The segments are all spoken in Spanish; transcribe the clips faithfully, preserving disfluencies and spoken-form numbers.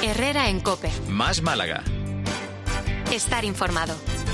Herrera en COPE. Más Málaga. Estar informado.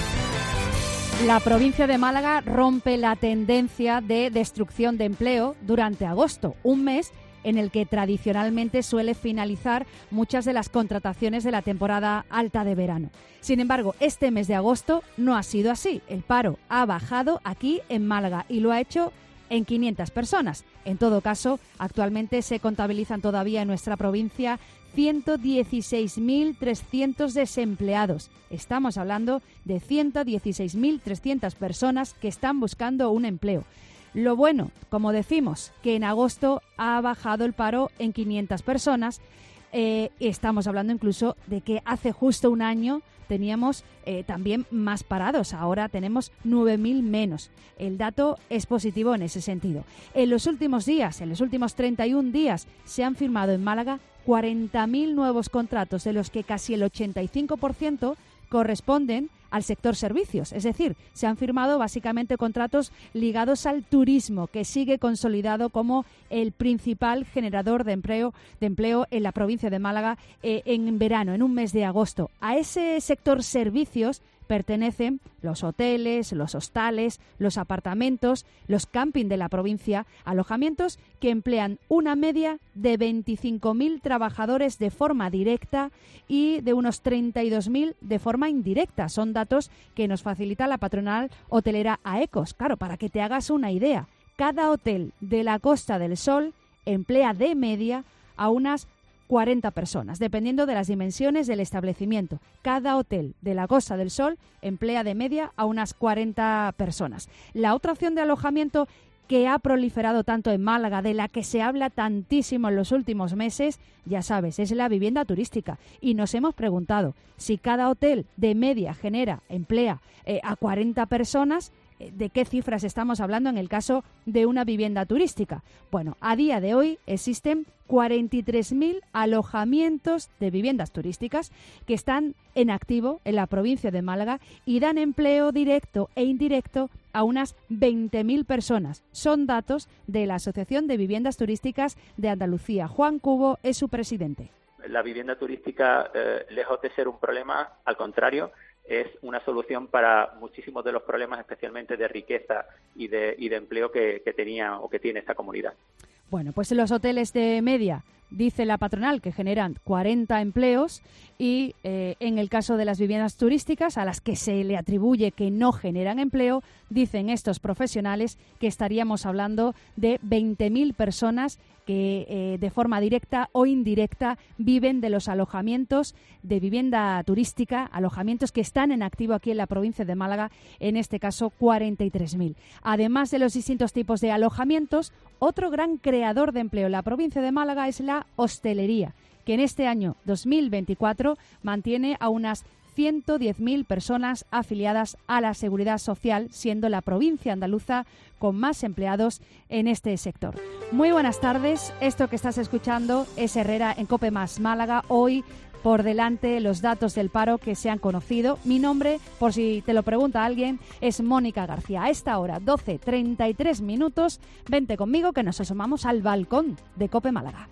La provincia de Málaga rompe la tendencia de destrucción de empleo durante agosto, un mes en el que tradicionalmente suele finalizar muchas de las contrataciones de la temporada alta de verano. Sin embargo, este mes de agosto no ha sido así. El paro ha bajado aquí en Málaga y lo ha hecho en quinientas personas. En todo caso, actualmente se contabilizan todavía en nuestra provincia ciento dieciséis mil trescientos desempleados. Estamos hablando de ciento dieciséis mil trescientas personas que están buscando un empleo. Lo bueno, como decimos, que en agosto ha bajado el paro en quinientas personas. Eh, estamos hablando incluso de que hace justo un año teníamos eh, también más parados. Ahora tenemos nueve mil menos. El dato es positivo en ese sentido. En los últimos días, en los últimos treinta y un días, se han firmado en Málaga cuarenta mil nuevos contratos, de los que casi el ochenta y cinco por ciento corresponden al sector servicios. Es decir, se han firmado básicamente contratos ligados al turismo, que sigue consolidado como el principal generador de empleo, de empleo en la provincia de Málaga eh, en verano, en un mes de agosto. A ese sector servicios pertenecen los hoteles, los hostales, los apartamentos, los camping de la provincia, alojamientos que emplean una media de veinticinco mil trabajadores de forma directa y de unos treinta y dos mil de forma indirecta. Son datos que nos facilita la patronal hotelera AECOS. Claro, para que te hagas una idea, cada hotel de la Costa del Sol emplea de media a unas cuarenta personas, dependiendo de las dimensiones del establecimiento. Cada hotel de la Costa del Sol emplea de media a unas cuarenta personas. La otra opción de alojamiento que ha proliferado tanto en Málaga, de la que se habla tantísimo en los últimos meses, ya sabes, es la vivienda turística. Y nos hemos preguntado si cada hotel de media genera, emplea eh, a cuarenta personas, ¿de qué cifras estamos hablando en el caso de una vivienda turística? Bueno, a día de hoy existen cuarenta y tres mil alojamientos de viviendas turísticas que están en activo en la provincia de Málaga y dan empleo directo e indirecto a unas veinte mil personas. Son datos de la Asociación de Viviendas Turísticas de Andalucía. Juan Cubo es su presidente. La vivienda turística, eh, lejos de ser un problema, al contrario, es una solución para muchísimos de los problemas, especialmente de riqueza y de, y de empleo que, que tenía o que tiene esta comunidad. Bueno, pues los hoteles de media, dice la patronal, que generan cuarenta empleos y eh, en el caso de las viviendas turísticas, a las que se le atribuye que no generan empleo, dicen estos profesionales que estaríamos hablando de veinte mil personas que eh, de forma directa o indirecta viven de los alojamientos de vivienda turística, alojamientos que están en activo aquí en la provincia de Málaga, en este caso cuarenta y tres mil. Además de los distintos tipos de alojamientos, otro gran creador de empleo en la provincia de Málaga es la hostelería, que en este año dos mil veinticuatro mantiene a unas ciento diez mil personas afiliadas a la Seguridad Social, siendo la provincia andaluza con más empleados en este sector. Muy buenas tardes. Esto que estás escuchando es Herrera en COPE Más Málaga. Hoy por delante los datos del paro que se han conocido. Mi nombre, por si te lo pregunta alguien, es Mónica García. A esta hora, doce treinta y tres minutos, vente conmigo que nos asomamos al balcón de COPE Málaga.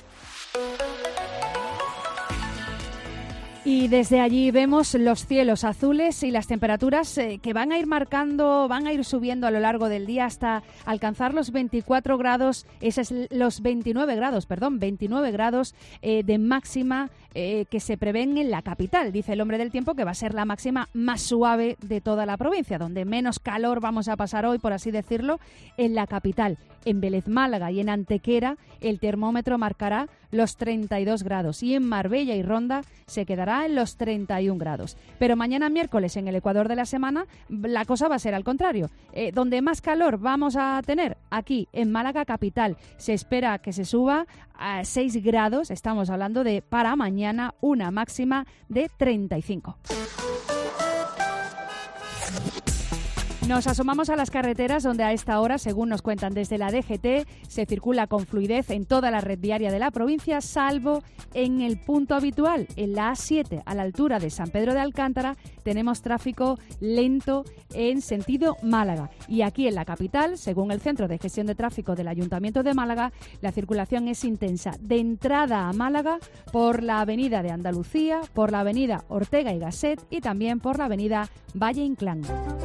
Y desde allí vemos los cielos azules y las temperaturas eh, que van a ir marcando, van a ir subiendo a lo largo del día hasta alcanzar los veinticuatro grados, esos los veintinueve grados, perdón, veintinueve grados eh, de máxima eh, que se prevén en la capital. Dice el hombre del tiempo que va a ser la máxima más suave de toda la provincia, donde menos calor vamos a pasar hoy, por así decirlo, en la capital. En Vélez Málaga y en Antequera el termómetro marcará los treinta y dos grados y en Marbella y Ronda se quedará en los treinta y un grados. Pero mañana miércoles en el Ecuador de la semana la cosa va a ser al contrario. Eh, donde más calor vamos a tener, aquí en Málaga capital. Se espera que se suba a seis grados, estamos hablando de para mañana una máxima de treinta y cinco. Nos asomamos a las carreteras donde a esta hora, según nos cuentan desde la D G T, se circula con fluidez en toda la red viaria de la provincia, salvo en el punto habitual, en la A siete, a la altura de San Pedro de Alcántara, tenemos tráfico lento en sentido Málaga. Y aquí en la capital, según el Centro de Gestión de Tráfico del Ayuntamiento de Málaga, la circulación es intensa de entrada a Málaga por la avenida de Andalucía, por la avenida Ortega y Gasset y también por la avenida Valle Inclán.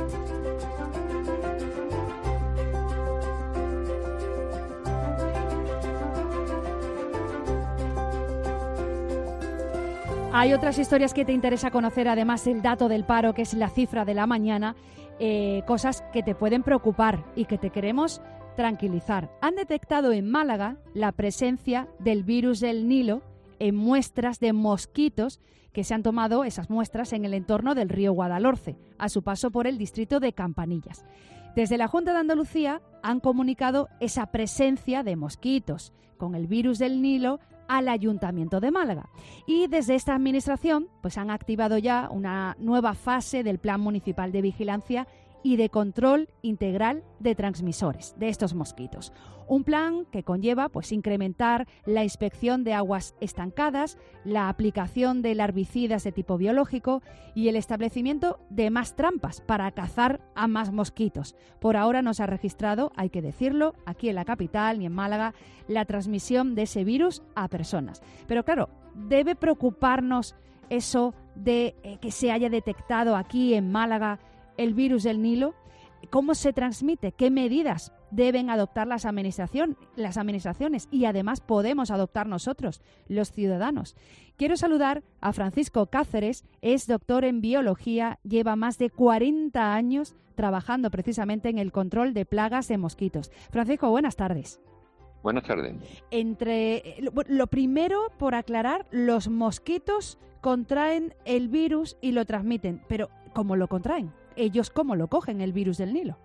Hay otras historias que te interesa conocer, además del dato del paro, que es la cifra de la mañana, eh, cosas que te pueden preocupar y que te queremos tranquilizar. Han detectado en Málaga la presencia del virus del Nilo en muestras de mosquitos que se han tomado esas muestras en el entorno del río Guadalhorce, a su paso por el distrito de Campanillas. Desde la Junta de Andalucía han comunicado esa presencia de mosquitos con el virus del Nilo al Ayuntamiento de Málaga. Y desde esta administración pues han activado ya una nueva fase del Plan Municipal de Vigilancia y de Control Integral de Transmisores de estos mosquitos. Un plan que conlleva pues incrementar la inspección de aguas estancadas, la aplicación de herbicidas de tipo biológico y el establecimiento de más trampas para cazar a más mosquitos. Por ahora no se ha registrado, hay que decirlo, aquí en la capital ni en Málaga, la transmisión de ese virus a personas. Pero claro, debe preocuparnos eso de eh, que se haya detectado aquí en Málaga el virus del Nilo. ¿Cómo se transmite? ¿Qué medidas deben adoptar las, administración, las administraciones? Y además podemos adoptar nosotros, los ciudadanos. Quiero saludar a Francisco Cáceres, es doctor en biología, lleva más de cuarenta años trabajando precisamente en el control de plagas de mosquitos. Francisco, buenas tardes. Buenas tardes. Entre lo primero, por aclarar, los mosquitos contraen el virus y lo transmiten, pero ¿cómo lo contraen? ¿Ellos cómo lo cogen, el virus del Nilo?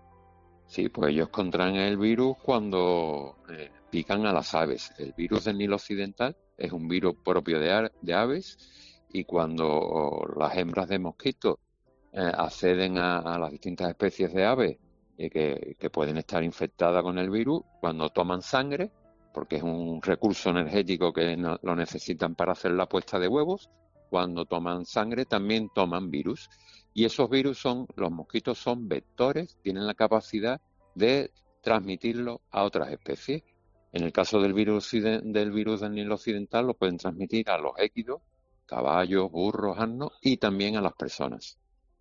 Sí, pues ellos contraen el virus cuando eh, pican a las aves. El virus del Nilo Occidental es un virus propio de, de aves y cuando las hembras de mosquitos eh, acceden a, a las distintas especies de aves eh, que, que pueden estar infectadas con el virus, cuando toman sangre, porque es un recurso energético que no, lo necesitan para hacer la puesta de huevos, cuando toman sangre también toman virus. Y esos virus son, los mosquitos son vectores, tienen la capacidad de transmitirlo a otras especies. En el caso del virus del virus del Nilo Occidental lo pueden transmitir a los équidos, caballos, burros, asnos y también a las personas.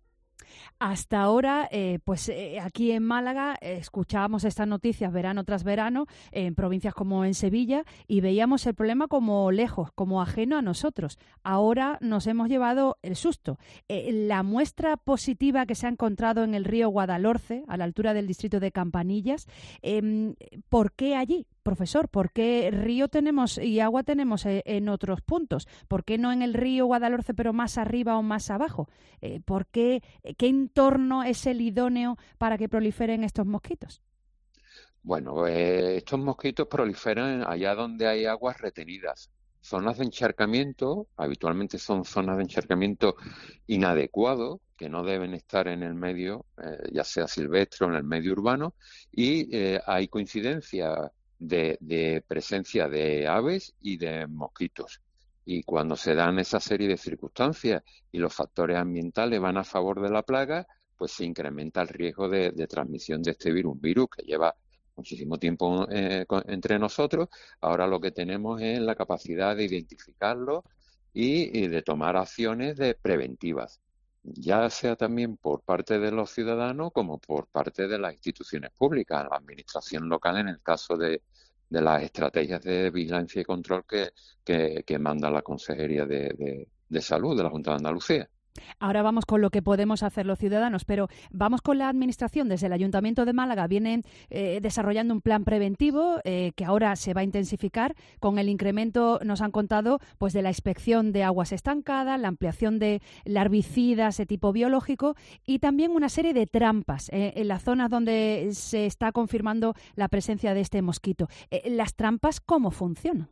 Hasta ahora, eh, pues eh, aquí en Málaga eh, escuchábamos estas noticias verano tras verano eh, en provincias como en Sevilla y veíamos el problema como lejos, como ajeno a nosotros. Ahora nos hemos llevado el susto. Eh, la muestra positiva que se ha encontrado en el río Guadalhorce, a la altura del distrito de Campanillas, eh, ¿por qué allí? Profesor, ¿por qué río tenemos y agua tenemos en otros puntos? ¿Por qué no en el río Guadalhorce pero más arriba o más abajo? Eh, ¿Por qué, qué entorno es el idóneo para que proliferen estos mosquitos? Bueno, eh, estos mosquitos proliferan allá donde hay aguas retenidas. Zonas de encharcamiento, habitualmente son zonas de encharcamiento inadecuado, que no deben estar en el medio, eh, ya sea silvestre o en el medio urbano, y eh, hay coincidencia De, de presencia de aves y de mosquitos. Y cuando se dan esa serie de circunstancias y los factores ambientales van a favor de la plaga, pues se incrementa el riesgo de, de transmisión de este virus, un virus que lleva muchísimo tiempo eh, con, entre nosotros. Ahora lo que tenemos es la capacidad de identificarlo y, y de tomar acciones de preventivas, ya sea también por parte de los ciudadanos como por parte de las instituciones públicas, la administración local en el caso de, de las estrategias de vigilancia y control que, que, que manda la Consejería de, de, de Salud de la Junta de Andalucía. Ahora vamos con lo que podemos hacer los ciudadanos, pero vamos con la Administración. Desde el Ayuntamiento de Málaga vienen eh, desarrollando un plan preventivo eh, que ahora se va a intensificar con el incremento, nos han contado, pues de la inspección de aguas estancadas, la ampliación de herbicidas de tipo biológico y también una serie de trampas eh, en las zonas donde se está confirmando la presencia de este mosquito. Eh, ¿Las trampas cómo funcionan?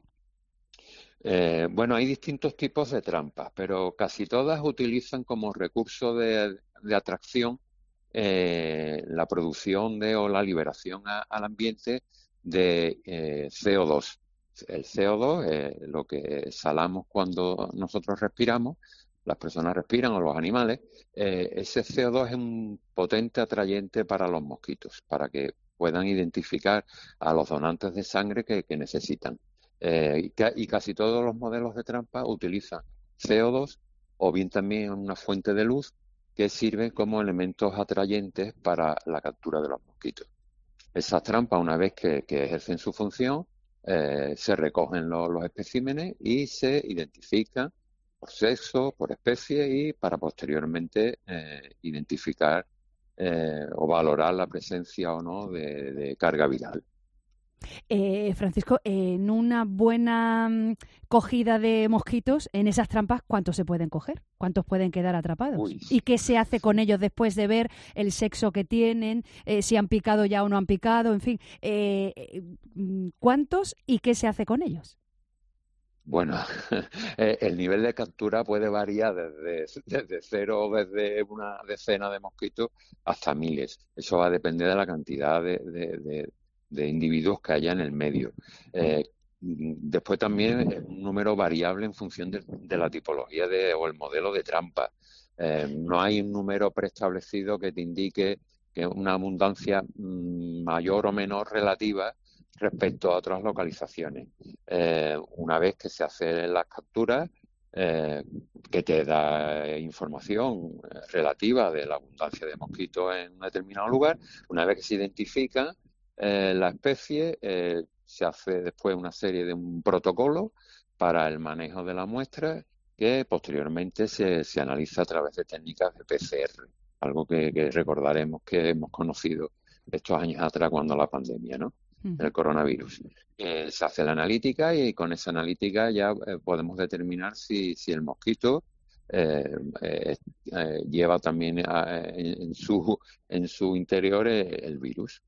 Eh, bueno, hay distintos tipos de trampas, pero casi todas utilizan como recurso de, de atracción eh, la producción de o la liberación a, al ambiente de eh, C O dos. El C O dos es lo que exhalamos cuando nosotros respiramos, las personas respiran o los animales. Eh, ese C O dos es un potente atrayente para los mosquitos, para que puedan identificar a los donantes de sangre que, que necesitan. Eh, y, ca- y casi todos los modelos de trampa utilizan C O dos o bien también una fuente de luz que sirven como elementos atrayentes para la captura de los mosquitos. Esas trampas, una vez que, que ejercen su función, eh, se recogen lo- los especímenes y se identifican por sexo, por especie y para posteriormente eh, identificar eh, o valorar la presencia o no de, de carga viral. Eh, Francisco, en una buena mm, cogida de mosquitos, en esas trampas, ¿cuántos se pueden coger? ¿Cuántos pueden quedar atrapados? Uy, ¿Y qué se hace con ellos después de ver el sexo que tienen, eh, si han picado ya o no han picado, en fin? Eh, eh, mm, ¿cuántos y qué se hace con ellos? bueno, eh, el nivel de captura puede variar desde, desde cero o desde una decena de mosquitos hasta miles. Eso va a depender de la cantidad de, de- de- de individuos que haya en el medio. Eh, mm, Después también es un número variable en función de, de la tipología de, o el modelo de trampa. Eh, no hay un número preestablecido que te indique que una abundancia mm, mayor o menor relativa respecto a otras localizaciones. Eh, una vez que se hacen las capturas, eh, que te da información eh, relativa de la abundancia de mosquitos en un determinado lugar, una vez que se identifica eh, la especie, eh, se hace después una serie de un protocolo para el manejo de la muestra que posteriormente se, se analiza a través de técnicas de P C R, algo que, que recordaremos que hemos conocido estos años atrás cuando la pandemia, ¿no? Ujú. El coronavirus. Eh, se hace la analítica y con esa analítica ya eh, podemos determinar si, si el mosquito eh, eh, eh, lleva también a- en, en su, en su interior eh, el virus.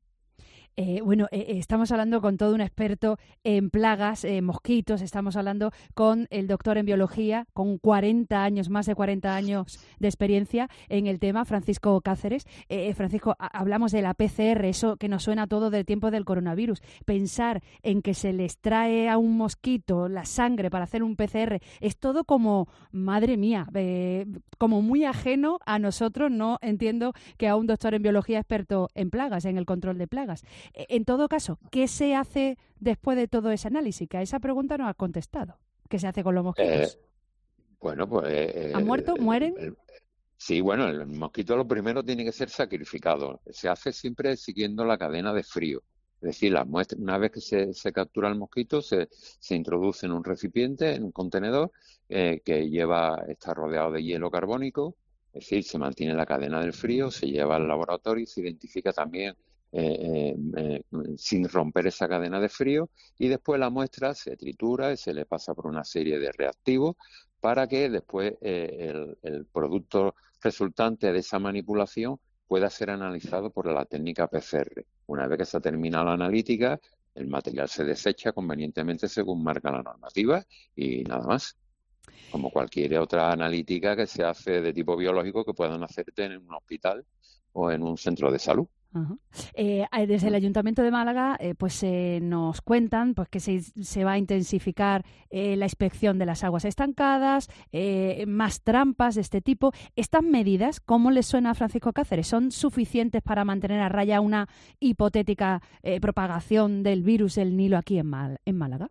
Eh, bueno, eh, eh, estamos hablando con todo un experto en plagas, eh, mosquitos, estamos hablando con el doctor en biología, con cuarenta años, más de cuarenta años de experiencia en el tema, Francisco Cáceres. Eh, Francisco, a- hablamos de la P C R, eso que nos suena todo del tiempo del coronavirus. Pensar en que se les trae a un mosquito la sangre para hacer un P C R es todo como, madre mía, eh, como muy ajeno a nosotros. No entiendo que a un doctor en biología experto en plagas, en el control de plagas. En todo caso, ¿qué se hace después de todo ese análisis? Que a esa pregunta no has contestado. ¿Qué se hace con los Eh, mosquitos? bueno, pues eh, ¿Han el- muerto? el- ¿Mueren? el- sí, bueno, el mosquito lo primero tiene que ser sacrificado. Se hace siempre siguiendo la cadena de frío. Es decir, la muestra, una vez que se, se captura el mosquito, se, se introduce en un recipiente, en un contenedor, eh, que lleva, está rodeado de hielo carbónico. Es decir, se mantiene la cadena del frío, se lleva al laboratorio y se identifica también eh, eh, eh, sin romper esa cadena de frío. Y después la muestra se tritura y se le pasa por una serie de reactivos para que después eh, el, el producto resultante de esa manipulación pueda ser analizado por la técnica P C R. Una vez que se termina la analítica, el material se desecha convenientemente según marca la normativa y nada más. Como cualquier otra analítica que se hace de tipo biológico que puedan hacerte en un hospital o en un centro de salud. Ajá. Eh, eh, desde el Ayuntamiento de Málaga, eh, pues eh, nos cuentan pues que se, se va a intensificar eh, la inspección de las aguas estancadas, eh, más trampas de este tipo. ¿Estas medidas, cómo les suena a Francisco Cáceres, son suficientes para mantener a raya una hipotética eh, propagación del virus del Nilo aquí en, Mal- en Málaga?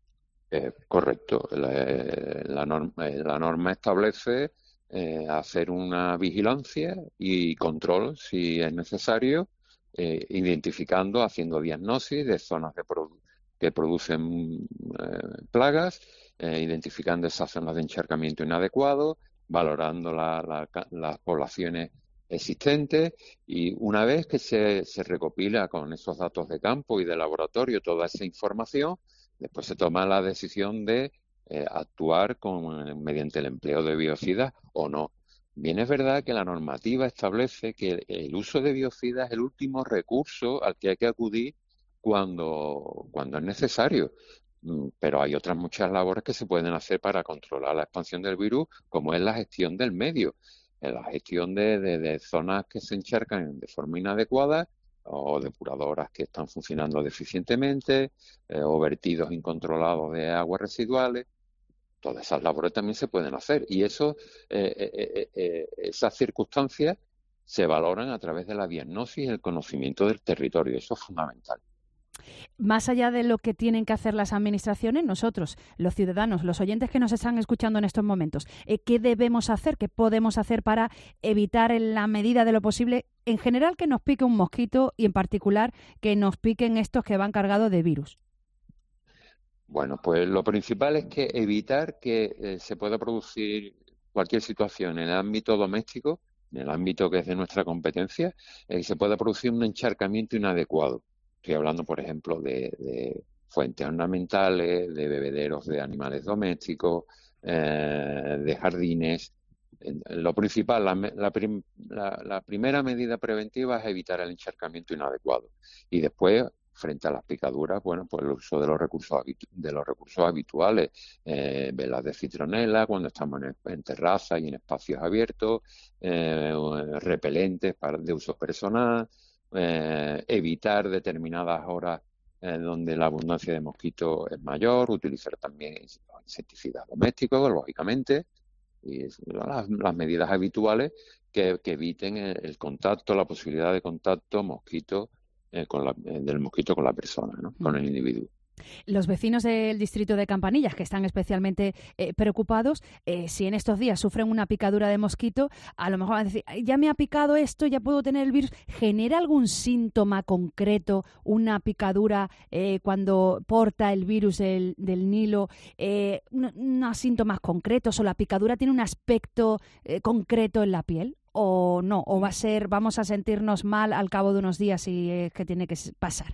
Eh, correcto. La, la norma, la norma establece eh, hacer una vigilancia y control si es necesario, eh, identificando, haciendo diagnosis de zonas de produ- que producen eh, plagas, eh, identificando esas zonas de encharcamiento inadecuado, valorando la- la ca- las poblaciones existentes y una vez que se, se recopila con esos datos de campo y de laboratorio toda esa información, después se toma la decisión de eh, actuar con, mediante el empleo de biocidas o no. Bien, es verdad que la normativa establece que el, el uso de biocidas es el último recurso al que hay que acudir cuando, cuando es necesario. Mm, Pero hay otras muchas labores que se pueden hacer para controlar la expansión del virus, como es la gestión del medio. en la gestión de, de, de zonas que se encharcan de forma inadecuada, o depuradoras que están funcionando deficientemente, eh, o vertidos incontrolados de aguas residuales. Todas esas labores también se pueden hacer, y eso, eh, eh, eh, esas circunstancias se valoran a través de la diagnosis y el conocimiento del territorio. Eso es fundamental. Más allá de lo que tienen que hacer las administraciones, nosotros, los ciudadanos, los oyentes que nos están escuchando en estos momentos, eh, ¿qué debemos hacer? ¿Qué podemos hacer para evitar en la medida de lo posible, en general, que nos pique un mosquito y en particular que nos piquen estos que van cargados de virus? Bueno, pues lo principal es que evitar que eh, se pueda producir cualquier situación en el ámbito doméstico, en el ámbito que es de nuestra competencia, eh, que se pueda producir un encharcamiento inadecuado. Estoy hablando, por ejemplo, de, de fuentes ornamentales, de bebederos de animales domésticos, eh, de jardines. Lo principal, la, la, prim, la, la primera medida preventiva es evitar el encharcamiento inadecuado. Y después, frente a las picaduras, bueno, pues el uso de los recursos habitu de los recursos habituales, eh, velas de citronela cuando estamos en, en terrazas y en espacios abiertos, eh, repelentes para, de uso personal, eh, evitar determinadas horas eh, donde la abundancia de mosquitos es mayor, utilizar también insecticidas domésticos, lógicamente, y las, las medidas habituales que, que eviten el, el contacto, la posibilidad de contacto mosquito Eh, con la, eh, del mosquito con la persona, ¿no? Con el individuo. Los vecinos del distrito de Campanillas, que están especialmente eh, preocupados, eh, si en estos días sufren una picadura de mosquito, a lo mejor van a decir, ya me ha picado esto, ya puedo tener el virus. ¿Genera algún síntoma concreto una picadura eh, cuando porta el virus del, del Nilo? Eh, ¿Unos síntomas concretos o la picadura tiene un aspecto eh, concreto en la piel? ¿O no? ¿O va a ser, vamos a sentirnos mal al cabo de unos días y es eh, que tiene que pasar?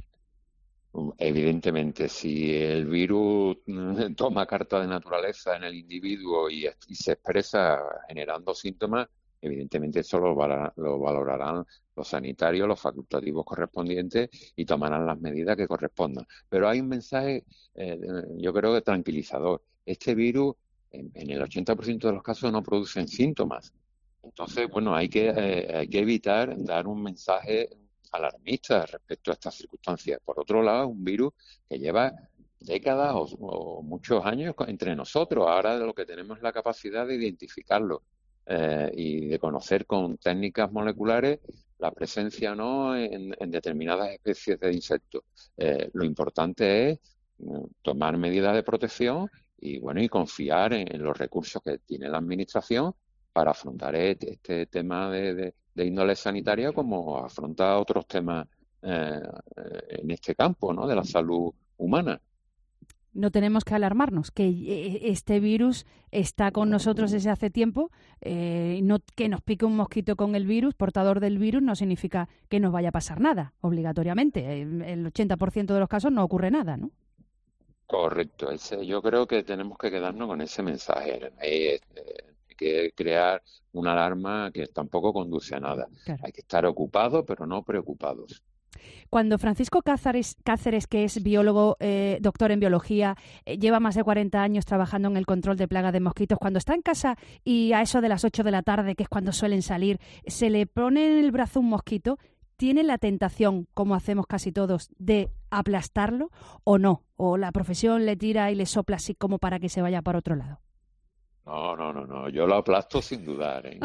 Evidentemente, si el virus toma carta de naturaleza en el individuo y, y se expresa generando síntomas, evidentemente eso lo, valor, lo valorarán los sanitarios, los facultativos correspondientes y tomarán las medidas que correspondan. Pero hay un mensaje, eh, yo creo que tranquilizador. Este virus, en, en el ochenta por ciento de los casos, no produce síntomas. Entonces, bueno, hay que, eh, hay que evitar dar un mensaje alarmista respecto a estas circunstancias. Por otro lado, un virus que lleva décadas o, o muchos años entre nosotros. Ahora lo que tenemos es la capacidad de identificarlo eh, y de conocer con técnicas moleculares la presencia o no en, en determinadas especies de insectos. Eh, lo importante es tomar medidas de protección y, bueno, y confiar en, en los recursos que tiene la Administración para afrontar este, este tema de, de, de índole sanitaria, como afronta otros temas eh, en este campo, ¿no?, de la salud humana. No tenemos que alarmarnos, que este virus está con nosotros desde hace tiempo. Eh, no, que nos pique un mosquito con el virus, portador del virus, no significa que nos vaya a pasar nada, obligatoriamente. En el ochenta por ciento de los casos no ocurre nada, ¿no? Correcto. Ese, yo creo que tenemos que quedarnos con ese mensaje. Eh, eh, que crear una alarma que tampoco conduce a nada. Claro. Hay que estar ocupados, pero no preocupados. Cuando Francisco Cáceres, Cáceres que es biólogo, eh, doctor en biología, eh, lleva más de cuarenta años trabajando en el control de plagas de mosquitos, cuando está en casa y a eso de las ocho de la tarde, que es cuando suelen salir, se le pone en el brazo un mosquito, ¿tiene la tentación, como hacemos casi todos, de aplastarlo o no? ¿O la profesión le tira y le sopla así como para que se vaya para otro lado? No, no, no, no. Yo lo aplasto sin dudar, ¿eh?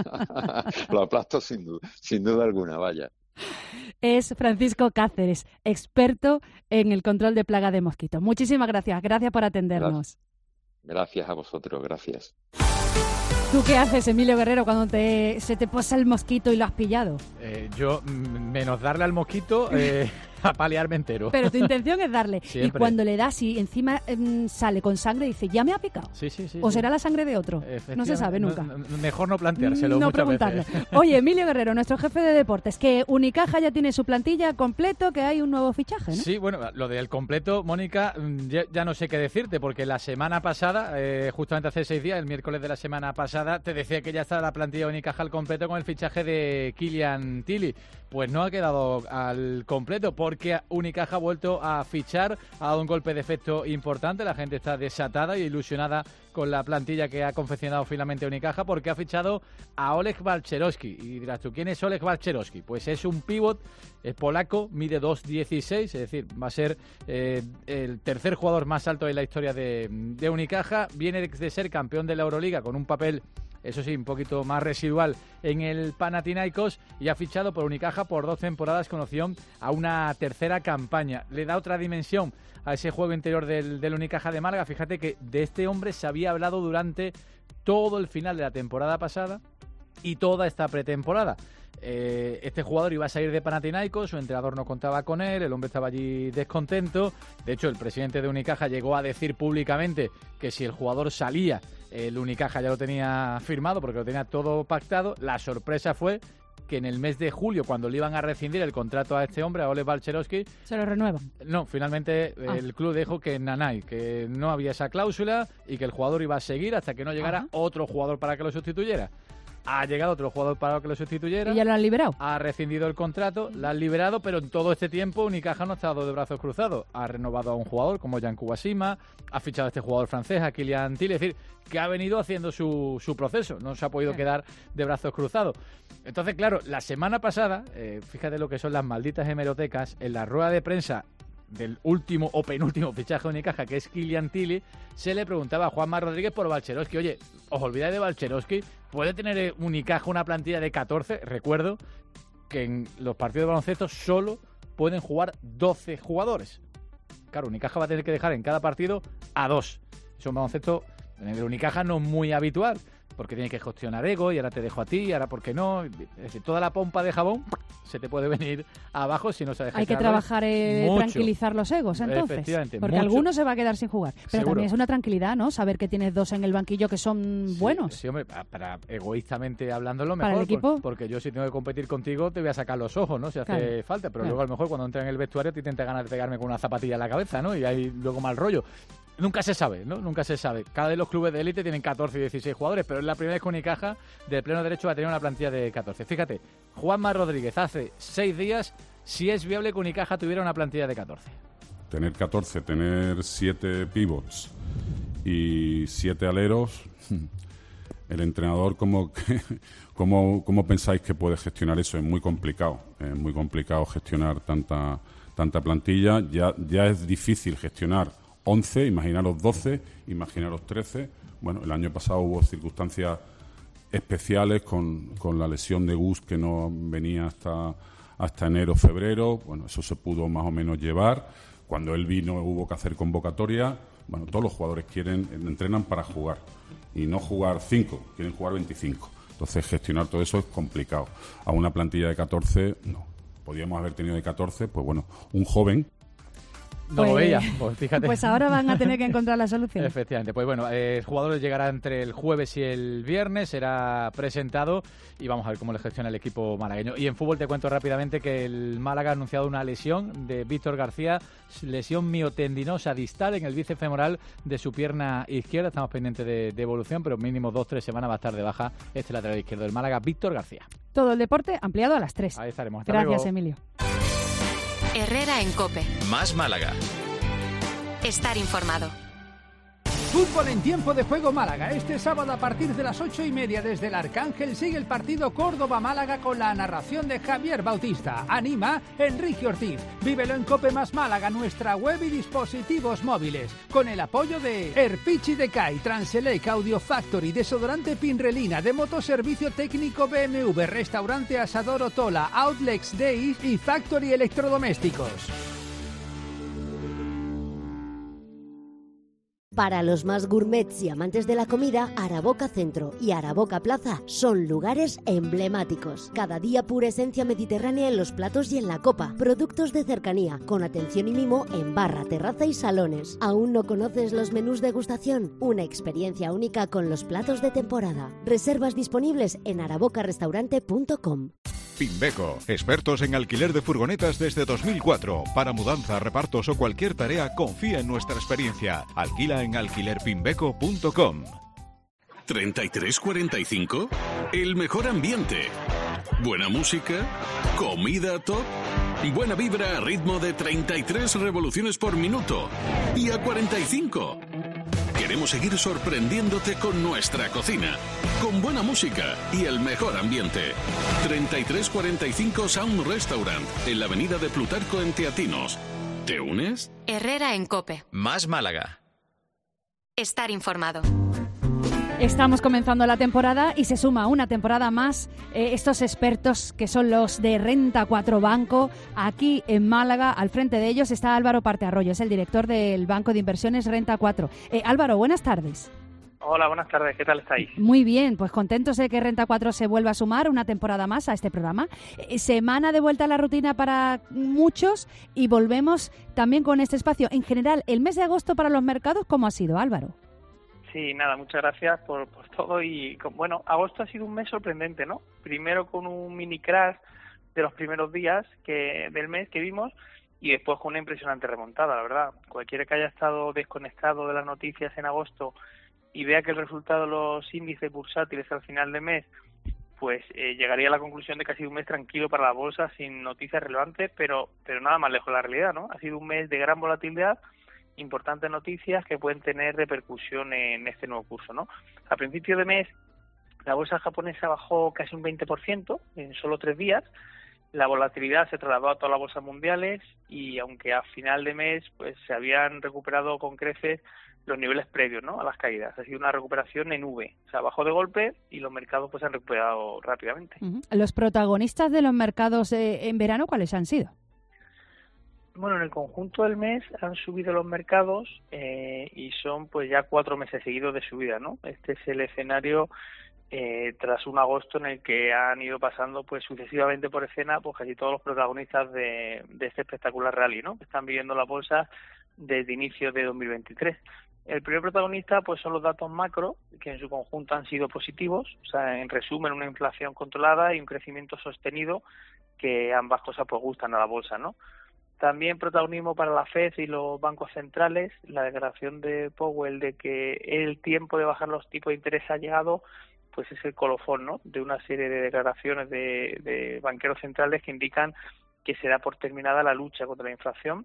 Lo aplasto sin, du sin duda alguna, vaya. Es Francisco Cáceres, experto en el control de plaga de mosquitos. Muchísimas gracias. Gracias por atendernos. Gracias a vosotros, gracias. ¿Tú qué haces, Emilio Guerrero, cuando te, se te posa el mosquito y lo has pillado? Eh, yo, menos darle al mosquito, eh, apalearme entero. Pero tu intención es darle. Siempre. Y cuando le das y encima eh, sale con sangre, dice, ¿ya me ha picado? Sí, sí, sí. ¿O sí. será la sangre de otro? No se sabe nunca. No, no, mejor no planteárselo No muchas preguntarle. veces. Oye, Emilio Guerrero, nuestro jefe de deportes, que Unicaja ya tiene su plantilla completo, que hay un nuevo fichaje, ¿no? Sí, bueno, lo del completo, Mónica, ya, ya no sé qué decirte, porque la semana pasada, eh, justamente hace seis días, el miércoles de la semana pasada, te decía que ya está la plantilla de Unicaja al completo con el fichaje de Kylian Tilly. Pues no ha quedado al completo, porque porque Unicaja ha vuelto a fichar, ha dado un golpe de efecto importante, la gente está desatada y ilusionada con la plantilla que ha confeccionado finalmente Unicaja, porque ha fichado a Oleg Balcerowski. Y dirás tú, ¿quién es Oleg Balcerowski? Pues es un pívot, es polaco, mide dos dieciséis, es decir, va a ser eh, el tercer jugador más alto en la historia de, de Unicaja. Viene de ser campeón de la Euroliga con un papel, eso sí, un poquito más residual en el Panathinaikos, y ha fichado por Unicaja por dos temporadas con opción a una tercera campaña. Le da otra dimensión a ese juego interior del, del Unicaja de Málaga. Fíjate que de este hombre se había hablado durante todo el final de la temporada pasada y toda esta pretemporada. Eh, este jugador iba a salir de Panathinaikos, su entrenador no contaba con él, el hombre estaba allí descontento. De hecho, el presidente de Unicaja llegó a decir públicamente que si el jugador salía, el Unicaja ya lo tenía firmado porque lo tenía todo pactado. La sorpresa fue que en el mes de julio, cuando le iban a rescindir el contrato a este hombre, a Oleg Balcerowski, se lo renuevan. No, finalmente ah. el club dijo que nanay, que no había esa cláusula y que el jugador iba a seguir hasta que no llegara Ajá. otro jugador para que lo sustituyera. Ha llegado otro jugador para que lo sustituyera. ¿Y ya lo han liberado? Ha rescindido el contrato, lo han liberado, pero en todo este tiempo Unicaja no ha estado de brazos cruzados. Ha renovado a un jugador como Jan Kuwasima, ha fichado a este jugador francés, a Kylian Tilly, es decir, que ha venido haciendo su, su proceso, no se ha podido sí. quedar de brazos cruzados. Entonces, claro, la semana pasada, eh, fíjate lo que son las malditas hemerotecas, en la rueda de prensa del último o penúltimo fichaje de Unicaja, que es Kylian Tilly, se le preguntaba a Juanma Rodríguez por Balcerowski. Oye, os olvidáis de Balcerowski, ¿puede tener Unicaja una plantilla de catorce? Recuerdo que en los partidos de baloncesto solo pueden jugar doce jugadores. Claro, Unicaja va a tener que dejar en cada partido a dos. Es un baloncesto en el Unicaja no muy habitual, porque tiene que gestionar ego, y ahora te dejo a ti, y ahora por qué no. Es decir, toda la pompa de jabón se te puede venir abajo si no sabes gestionar. Hay que trabajar en eh, tranquilizar los egos, entonces. Efectivamente, porque mucho. Alguno se va a quedar sin jugar. Pero Seguro. También es una tranquilidad, ¿no? Saber que tienes dos en el banquillo que son sí, buenos. Sí, hombre, para egoístamente hablando lo ¿Para mejor. el equipo? Porque yo si tengo que competir contigo te voy a sacar los ojos, ¿no? Si hace claro. falta. Pero claro. luego a lo mejor cuando entra en el vestuario te intenta ganas de pegarme con una zapatilla en la cabeza, ¿no? Y hay luego mal rollo. Nunca se sabe, ¿no? Nunca se sabe. Cada vez los clubes de élite tienen catorce y dieciséis jugadores, pero es la primera vez que Unicaja de pleno derecho va a tener una plantilla de catorce. Fíjate, Juanma Rodríguez hace seis días si es viable que Unicaja tuviera una plantilla de catorce. Tener catorce, tener siete pivots y siete aleros, el entrenador, ¿cómo, cómo, cómo pensáis que puede gestionar eso? Es muy complicado, es muy complicado gestionar tanta, tanta plantilla. Ya, ya es difícil gestionar once, imaginaros doce, imaginaros trece. Bueno, el año pasado hubo circunstancias especiales con, con la lesión de Gus, que no venía hasta, hasta enero, febrero. Bueno, eso se pudo más o menos llevar. Cuando él vino hubo que hacer convocatoria. Bueno, todos los jugadores quieren, entrenan para jugar. Y no jugar cinco, quieren jugar veinticinco. Entonces gestionar todo eso es complicado. A una plantilla de catorce, no. Podíamos haber tenido de catorce, pues bueno, un joven. No pues, lo veía, pues fíjate. Pues ahora van a tener que encontrar la solución. Efectivamente, pues bueno, eh, el jugador llegará entre el jueves y el viernes, será presentado y vamos a ver cómo le gestiona el equipo malagueño. Y en fútbol te cuento rápidamente que el Málaga ha anunciado una lesión de Víctor García, lesión miotendinosa distal en el bíceps femoral de su pierna izquierda. Estamos pendientes de, de evolución, pero mínimo dos, tres semanas va a estar de baja este lateral izquierdo del Málaga, Víctor García. Todo el deporte ampliado a las tres. Ahí estaremos. Hasta Gracias, luego. Emilio. Herrera en COPE. Más Málaga. Estar informado. Fútbol en tiempo de juego Málaga. Este sábado a partir de las ocho y media desde el Arcángel sigue el partido Córdoba-Málaga con la narración de Javier Bautista. Anima Enrique Ortiz. Vívelo en COPE más Málaga, nuestra web y dispositivos móviles. Con el apoyo de Erpichi Decay, Transelec, Audio Factory, Desodorante Pinrelina, de Motoservicio Técnico B M W, Restaurante Asador Otola, Outlets Days y Factory Electrodomésticos. Para los más gourmets y amantes de la comida, Araboca Centro y Araboca Plaza son lugares emblemáticos. Cada día pura esencia mediterránea en los platos y en la copa. Productos de cercanía, con atención y mimo en barra, terraza y salones. ¿Aún no conoces los menús degustación? Una experiencia única con los platos de temporada. Reservas disponibles en araboca restaurante punto com. Pimbeco, expertos en alquiler de furgonetas desde dos mil cuatro. Para mudanza, repartos o cualquier tarea, confía en nuestra experiencia. Alquila en alquiler pimbeco punto com. ¿treinta y tres cuarenta y cinco? El mejor ambiente. Buena música. Comida top. Buena vibra a ritmo de treinta y tres revoluciones por minuto y a cuarenta y cinco. Queremos seguir sorprendiéndote con nuestra cocina, con buena música y el mejor ambiente. treinta y tres cuarenta y cinco Sound Restaurant, en la avenida de Plutarco en Teatinos. ¿Te unes? Herrera en COPE. Más Málaga. Estar informado. Estamos comenzando la temporada y se suma una temporada más eh, estos expertos que son los de Renta cuatro Banco. Aquí en Málaga, al frente de ellos está Álvaro Partearroyo, es el director del Banco de Inversiones Renta cuatro. Eh, Álvaro, buenas tardes. Hola, buenas tardes, ¿qué tal estáis? Muy bien, pues contentos de que Renta cuatro se vuelva a sumar una temporada más a este programa. Eh, semana de vuelta a la rutina para muchos y volvemos también con este espacio. En general, el mes de agosto para los mercados, ¿cómo ha sido, Álvaro? Sí, nada, muchas gracias por, por todo y con, bueno, agosto ha sido un mes sorprendente, ¿no? Primero con un mini crash de los primeros días que del mes que vimos y después con una impresionante remontada, la verdad. Cualquiera que haya estado desconectado de las noticias en agosto y vea que el resultado de los índices bursátiles al final de mes, pues eh, llegaría a la conclusión de que ha sido un mes tranquilo para la bolsa sin noticias relevantes, pero pero nada más lejos de la realidad, ¿no? Ha sido un mes de gran volatilidad, importantes noticias que pueden tener repercusión en este nuevo curso, ¿no? A principio de mes, la bolsa japonesa bajó casi un veinte por ciento en solo tres días. La volatilidad se trasladó a todas las bolsas mundiales y aunque a final de mes pues se habían recuperado con creces los niveles previos, ¿no?, a las caídas. Ha sido una recuperación en V, o sea, bajó de golpe y los mercados pues se han recuperado rápidamente. Uh-huh. ¿Los protagonistas de los mercados eh, en verano cuáles han sido? Bueno, en el conjunto del mes han subido los mercados eh, y son pues ya cuatro meses seguidos de subida, ¿no? Este es el escenario eh, tras un agosto en el que han ido pasando pues sucesivamente por escena pues casi todos los protagonistas de, de este espectacular rally, ¿no?, que están viviendo la bolsa desde inicios de dos mil veintitrés. El primer protagonista pues son los datos macro, que en su conjunto han sido positivos, o sea, en resumen, una inflación controlada y un crecimiento sostenido, que ambas cosas pues gustan a la bolsa, ¿no? También protagonismo para la F E D y los bancos centrales. La declaración de Powell de que el tiempo de bajar los tipos de interés ha llegado, pues es el colofón, ¿no?, de una serie de declaraciones de, de banqueros centrales que indican que se da por terminada la lucha contra la inflación.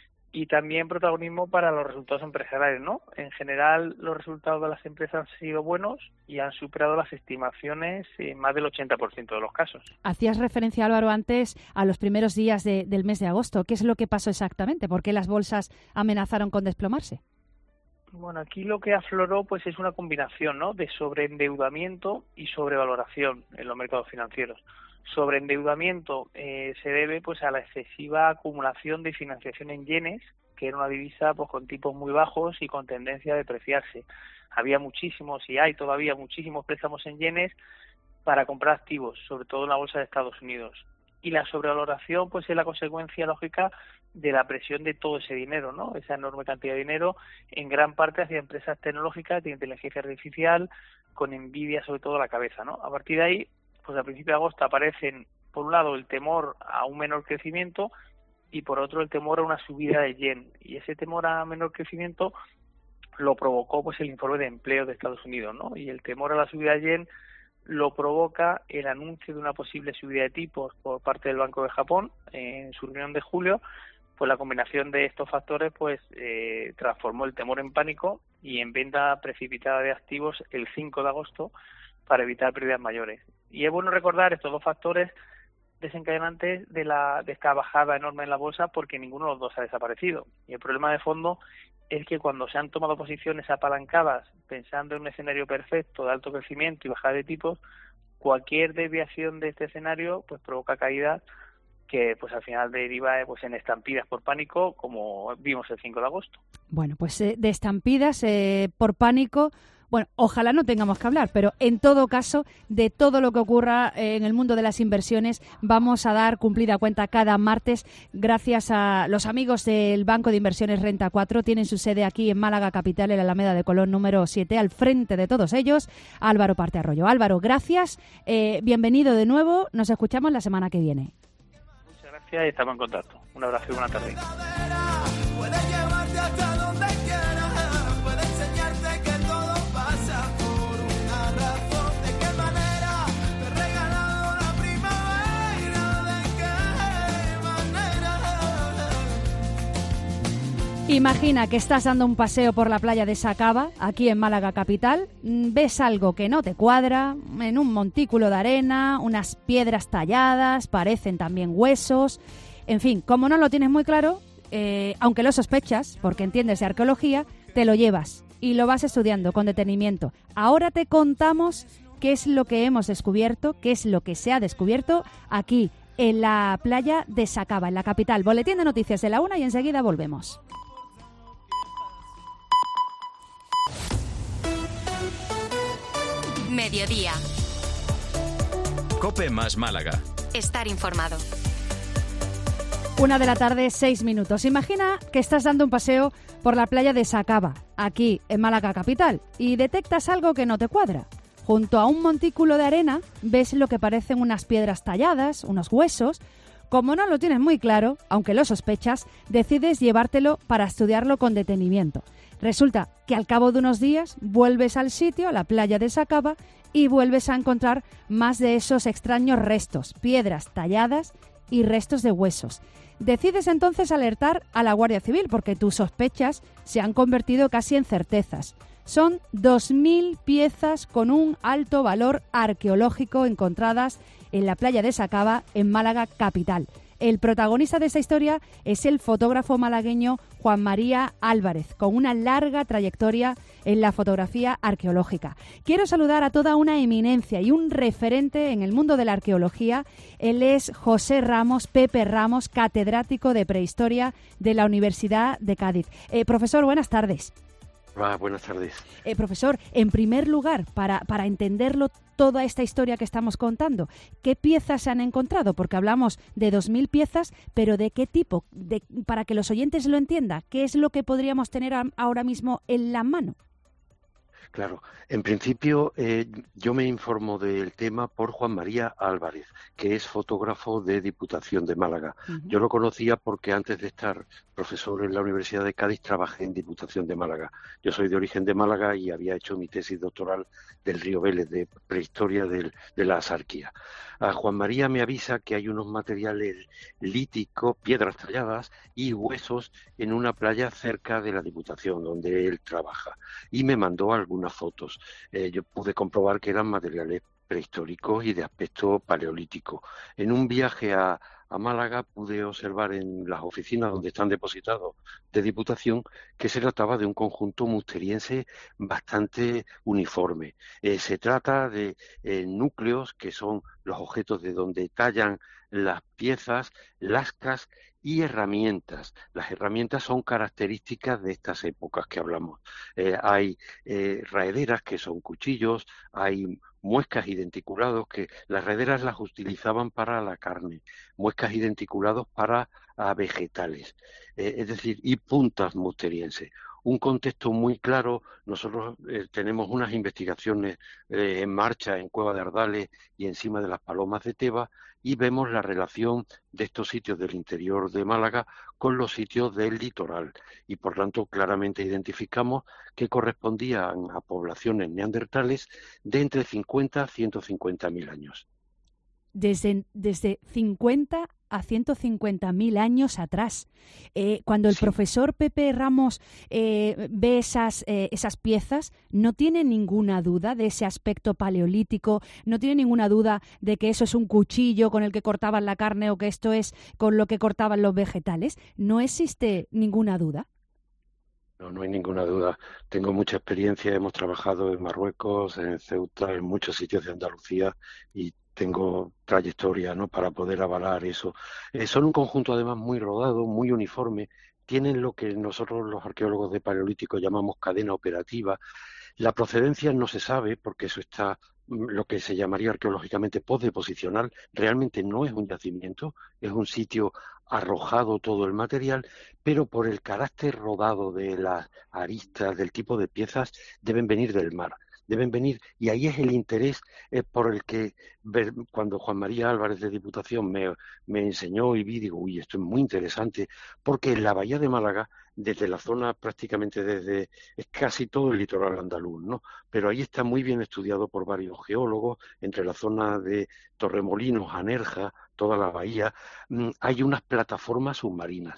Y también protagonismo para los resultados empresariales, ¿no? En general, los resultados de las empresas han sido buenos y han superado las estimaciones en más del ochenta por ciento de los casos. Hacías referencia, Álvaro, antes a los primeros días de, del mes de agosto. ¿Qué es lo que pasó exactamente? ¿Por qué las bolsas amenazaron con desplomarse? Bueno, aquí lo que afloró pues es una combinación, ¿no?, de sobreendeudamiento y sobrevaloración en los mercados financieros. Sobreendeudamiento eh, se debe pues a la excesiva acumulación de financiación en yenes, que era una divisa pues con tipos muy bajos y con tendencia a depreciarse. Había muchísimos y hay todavía muchísimos préstamos en yenes para comprar activos, sobre todo en la bolsa de Estados Unidos. Y la sobrevaloración pues es la consecuencia lógica de la presión de todo ese dinero, ¿no?, esa enorme cantidad de dinero, en gran parte hacia empresas tecnológicas de inteligencia artificial, con Nvidia sobre todo a la cabeza, ¿no? A partir de ahí, pues a principios de agosto aparecen, por un lado, el temor a un menor crecimiento y por otro el temor a una subida de yen. Y ese temor a menor crecimiento lo provocó pues el informe de empleo de Estados Unidos, ¿no? Y el temor a la subida de yen lo provoca el anuncio de una posible subida de tipos por parte del Banco de Japón en su reunión de julio. Pues la combinación de estos factores pues eh, transformó el temor en pánico y en venta precipitada de activos el cinco de agosto para evitar pérdidas mayores. Y es bueno recordar estos dos factores desencadenantes de la de esta bajada enorme en la bolsa, porque ninguno de los dos ha desaparecido. Y el problema de fondo es que cuando se han tomado posiciones apalancadas pensando en un escenario perfecto de alto crecimiento y bajada de tipos, cualquier desviación de este escenario pues provoca caídas que pues al final deriva pues en estampidas por pánico, como vimos el cinco de agosto. Bueno, pues eh, de estampidas eh, por pánico, bueno, ojalá no tengamos que hablar, pero en todo caso, de todo lo que ocurra en el mundo de las inversiones, vamos a dar cumplida cuenta cada martes, gracias a los amigos del Banco de Inversiones Renta cuatro. Tienen su sede aquí en Málaga Capital, en la Alameda de Colón número siete, al frente de todos ellos, Álvaro Partearroyo. Álvaro, gracias, eh, bienvenido de nuevo, nos escuchamos la semana que viene. Muchas gracias y estamos en contacto. Un abrazo y buena tarde. Imagina que estás dando un paseo por la playa de Sacaba, aquí en Málaga capital, ves algo que no te cuadra, en un montículo de arena, unas piedras talladas, parecen también huesos, en fin, como no lo tienes muy claro, eh, aunque lo sospechas, porque entiendes de arqueología, te lo llevas y lo vas estudiando con detenimiento. Ahora te contamos qué es lo que hemos descubierto, qué es lo que se ha descubierto aquí en la playa de Sacaba, en la capital. Boletín de noticias de la una y enseguida volvemos. Mediodía. COPE más Málaga. Estar informado. Una de la tarde, seis minutos. Imagina que estás dando un paseo por la playa de Sacaba, aquí en Málaga capital, y detectas algo que no te cuadra. Junto a un montículo de arena ves lo que parecen unas piedras talladas, unos huesos. Como no lo tienes muy claro, aunque lo sospechas, decides llevártelo para estudiarlo con detenimiento. Resulta que al cabo de unos días vuelves al sitio, a la playa de Sacaba, y vuelves a encontrar más de esos extraños restos, piedras talladas y restos de huesos. Decides entonces alertar a la Guardia Civil porque tus sospechas se han convertido casi en certezas. Son dos mil piezas con un alto valor arqueológico encontradas en la playa de Sacaba, en Málaga capital. El protagonista de esta historia es el fotógrafo malagueño Juan María Álvarez, con una larga trayectoria en la fotografía arqueológica. Quiero saludar a toda una eminencia y un referente en el mundo de la arqueología. Él es José Ramos, Pepe Ramos, catedrático de prehistoria de la Universidad de Cádiz. Eh, profesor, buenas tardes. Ah, buenas tardes. Eh, profesor, en primer lugar, para, para entenderlo toda esta historia que estamos contando, ¿qué piezas se han encontrado? Porque hablamos de dos mil piezas, pero ¿de qué tipo? De, para que los oyentes lo entiendan, ¿qué es lo que podríamos tener a, ahora mismo en la mano? Claro, en principio eh, yo me informo del tema por Juan María Álvarez, que es fotógrafo de Diputación de Málaga. Uh-huh. Yo lo conocía porque antes de estar profesor en la Universidad de Cádiz trabajé en Diputación de Málaga. Yo soy de origen de Málaga y había hecho mi tesis doctoral del Río Vélez, de prehistoria del, de la Asarquía. A Juan María me avisa que hay unos materiales líticos, piedras talladas y huesos en una playa cerca de la Diputación donde él trabaja y me mandó algunas fotos. Eh, yo pude comprobar que eran materiales prehistóricos y de aspecto paleolítico. En un viaje a, a Málaga pude observar en las oficinas donde están depositados de Diputación que se trataba de un conjunto musteriense bastante uniforme. Eh, se trata de eh, núcleos que son los objetos de donde tallan las piezas, lascas y herramientas. Las herramientas son características de estas épocas que hablamos. Eh, hay eh, raederas que son cuchillos, hay muescas y denticulados que las raederas las utilizaban para la carne, muescas y denticulados para a vegetales, eh, es decir, y puntas musterienses. Un contexto muy claro. Nosotros eh, tenemos unas investigaciones eh, en marcha en Cueva de Ardales y encima de las Palomas de Teba y vemos la relación de estos sitios del interior de Málaga con los sitios del litoral y por tanto claramente identificamos que correspondían a poblaciones neandertales de entre cincuenta a ciento cincuenta mil años. Desde, desde cincuenta a ciento cincuenta mil años atrás. Eh, cuando el sí. profesor Pepe Ramos eh, ve esas, eh, esas piezas, no tiene ninguna duda de ese aspecto paleolítico, no tiene ninguna duda de que eso es un cuchillo con el que cortaban la carne o que esto es con lo que cortaban los vegetales. ¿No existe ninguna duda? No, no hay ninguna duda. Tengo mucha experiencia, hemos trabajado en Marruecos, en Ceuta, en muchos sitios de Andalucía y tengo trayectoria, ¿no?, para poder avalar eso. Eh, son un conjunto además muy rodado, muy uniforme, tienen lo que nosotros los arqueólogos de Paleolítico llamamos cadena operativa. La procedencia no se sabe porque eso está lo que se llamaría arqueológicamente postdeposicional. Realmente no es un yacimiento, es un sitio arrojado todo el material, pero por el carácter rodado de las aristas, del tipo de piezas, deben venir del mar. Deben venir, y ahí es el interés eh, por el que ver, cuando Juan María Álvarez de Diputación me, me enseñó y vi, digo, uy, esto es muy interesante, porque en la bahía de Málaga, desde la zona prácticamente desde, es casi todo el litoral andaluz, ¿no? Pero ahí está muy bien estudiado por varios geólogos, entre la zona de Torremolinos, Anerja, toda la bahía, mmm, hay unas plataformas submarinas.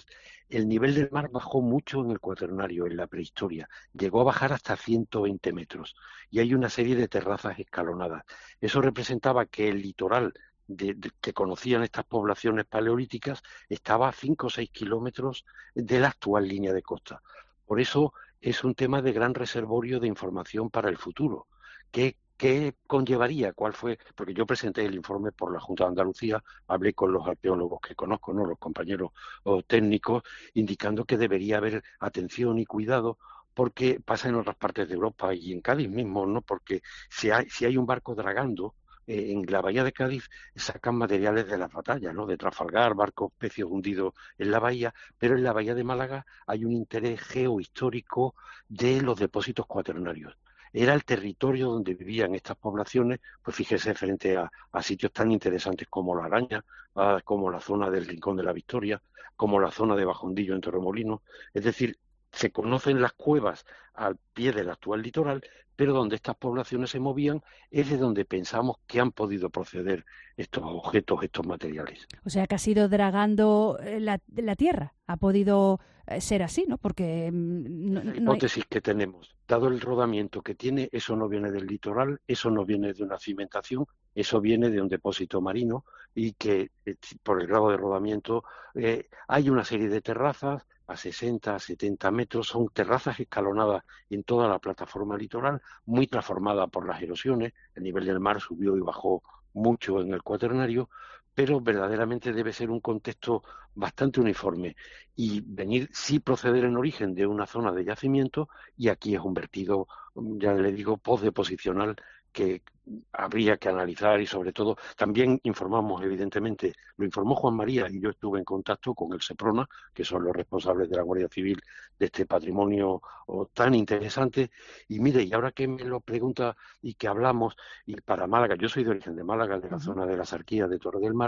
el nivel del mar bajó mucho en el Cuaternario, en la prehistoria. Llegó a bajar hasta ciento veinte metros y hay una serie de terrazas escalonadas. Eso representaba que el litoral de, de, que conocían estas poblaciones paleolíticas estaba a cinco o seis kilómetros de la actual línea de costa. Por eso es un tema de gran reservorio de información para el futuro. ¿Qué, qué conllevaría? ¿Cuál fue? Porque yo presenté el informe por la Junta de Andalucía, hablé con los arqueólogos que conozco, no los compañeros o técnicos, indicando que debería haber atención y cuidado, porque pasa en otras partes de Europa y en Cádiz mismo, ¿no? Porque si hay, si hay un barco dragando eh, en la bahía de Cádiz, sacan materiales de las batallas, ¿no? De Trafalgar, barcos pecios hundidos en la bahía, pero en la bahía de Málaga hay un interés geohistórico de los depósitos cuaternarios. Era el territorio donde vivían estas poblaciones, pues fíjese, frente a, a sitios tan interesantes como La Araña, a, como la zona del Rincón de la Victoria, como la zona de Bajondillo en Torremolinos. Es decir, se conocen las cuevas al pie del actual litoral, pero donde estas poblaciones se movían es de donde pensamos que han podido proceder estos objetos, estos materiales. O sea, que ha sido dragando la, la tierra, ha podido ser así, ¿no? Porque no, la no hipótesis hay... que tenemos, dado el rodamiento que tiene, eso no viene del litoral, eso no viene de una cimentación, eso viene de un depósito marino y que por el grado de rodamiento eh, hay una serie de terrazas a sesenta, setenta metros, son terrazas escalonadas en toda la plataforma litoral, muy transformada por las erosiones, el nivel del mar subió y bajó mucho en el Cuaternario, pero verdaderamente debe ser un contexto bastante uniforme y venir, sí proceder en origen de una zona de yacimiento, y aquí es un vertido, ya le digo, postdeposicional que habría que analizar y sobre todo también informamos, evidentemente, lo informó Juan María y yo estuve en contacto con el SEPRONA, que son los responsables de la Guardia Civil de este patrimonio oh, tan interesante. Y mire, y ahora que me lo pregunta y que hablamos, y para Málaga, yo soy de origen de Málaga, de la uh-huh. zona de la Sarquía de Torre del Mar,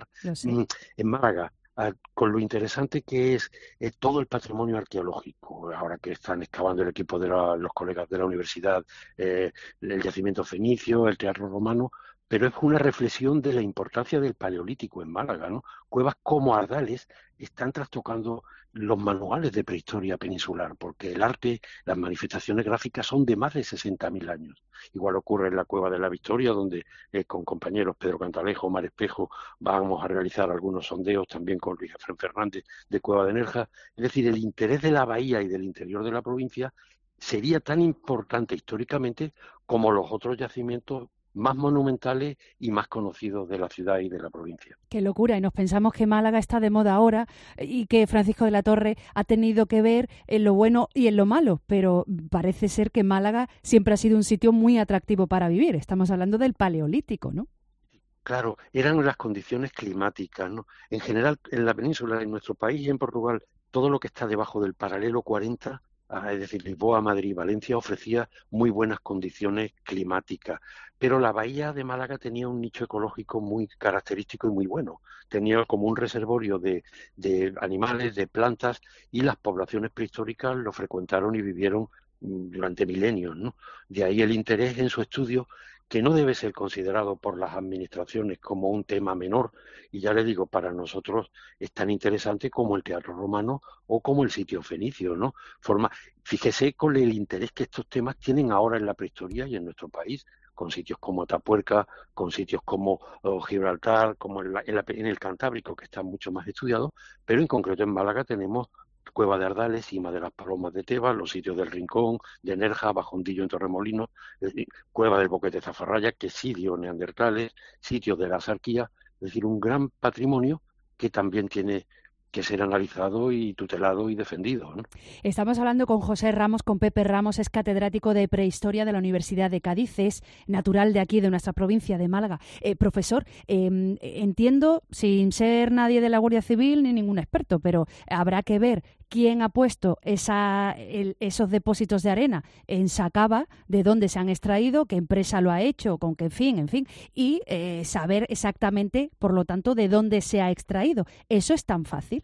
en Málaga, con lo interesante que es eh, todo el patrimonio arqueológico, ahora que están excavando el equipo de la, los colegas de la universidad, eh, el yacimiento fenicio, el teatro romano, pero es una reflexión de la importancia del paleolítico en Málaga, ¿no? Cuevas como Ardales están trastocando los manuales de prehistoria peninsular, porque el arte, las manifestaciones gráficas son de más de sesenta mil años. Igual ocurre en la Cueva de la Victoria, donde eh, con compañeros Pedro Cantalejo, Mar Espejo, vamos a realizar algunos sondeos también con Luis Efrén Fernández de Cueva de Nerja. Es decir, el interés de la bahía y del interior de la provincia sería tan importante históricamente como los otros yacimientos más monumentales y más conocidos de la ciudad y de la provincia. Qué locura, y nos pensamos que Málaga está de moda ahora y que Francisco de la Torre ha tenido que ver en lo bueno y en lo malo, pero parece ser que Málaga siempre ha sido un sitio muy atractivo para vivir. Estamos hablando del Paleolítico, ¿no? Claro, eran las condiciones climáticas, ¿no? En general, en la península, en nuestro país y en Portugal, todo lo que está debajo del paralelo cuarenta, es decir, Lisboa, Madrid, Valencia, ofrecía muy buenas condiciones climáticas, pero la bahía de Málaga tenía un nicho ecológico muy característico y muy bueno. Tenía como un reservorio de, de animales, de plantas, y las poblaciones prehistóricas lo frecuentaron y vivieron durante milenios, ¿no? De ahí el interés en su estudio, que no debe ser considerado por las administraciones como un tema menor, y ya le digo, para nosotros es tan interesante como el teatro romano o como el sitio fenicio, ¿no? Forma, fíjese con el interés que estos temas tienen ahora en la prehistoria y en nuestro país, con sitios como Atapuerca, con sitios como oh, Gibraltar, como en, la, en, la, en el Cantábrico, que están mucho más estudiados, pero en concreto en Málaga tenemos Cueva de Ardales, Cima de las Palomas de Tebas, los sitios del Rincón, de Nerja, Bajondillo en Torremolinos, es decir, Cueva del Boquete Zafarraya, que sitios neandertales, sitios de la Sarquía, es decir, un gran patrimonio que también tiene que ser analizado y tutelado y defendido, ¿no? Estamos hablando con José Ramos, con Pepe Ramos, es catedrático de Prehistoria de la Universidad de Cádiz, es natural de aquí, de nuestra provincia de Málaga. Eh, profesor, eh, entiendo, sin ser nadie de la Guardia Civil ni ningún experto, pero habrá que ver quién ha puesto esa, el, esos depósitos de arena en Sacaba, de dónde se han extraído, qué empresa lo ha hecho, con qué fin, en fin, y eh, saber exactamente, por lo tanto, de dónde se ha extraído. ¿Eso es tan fácil?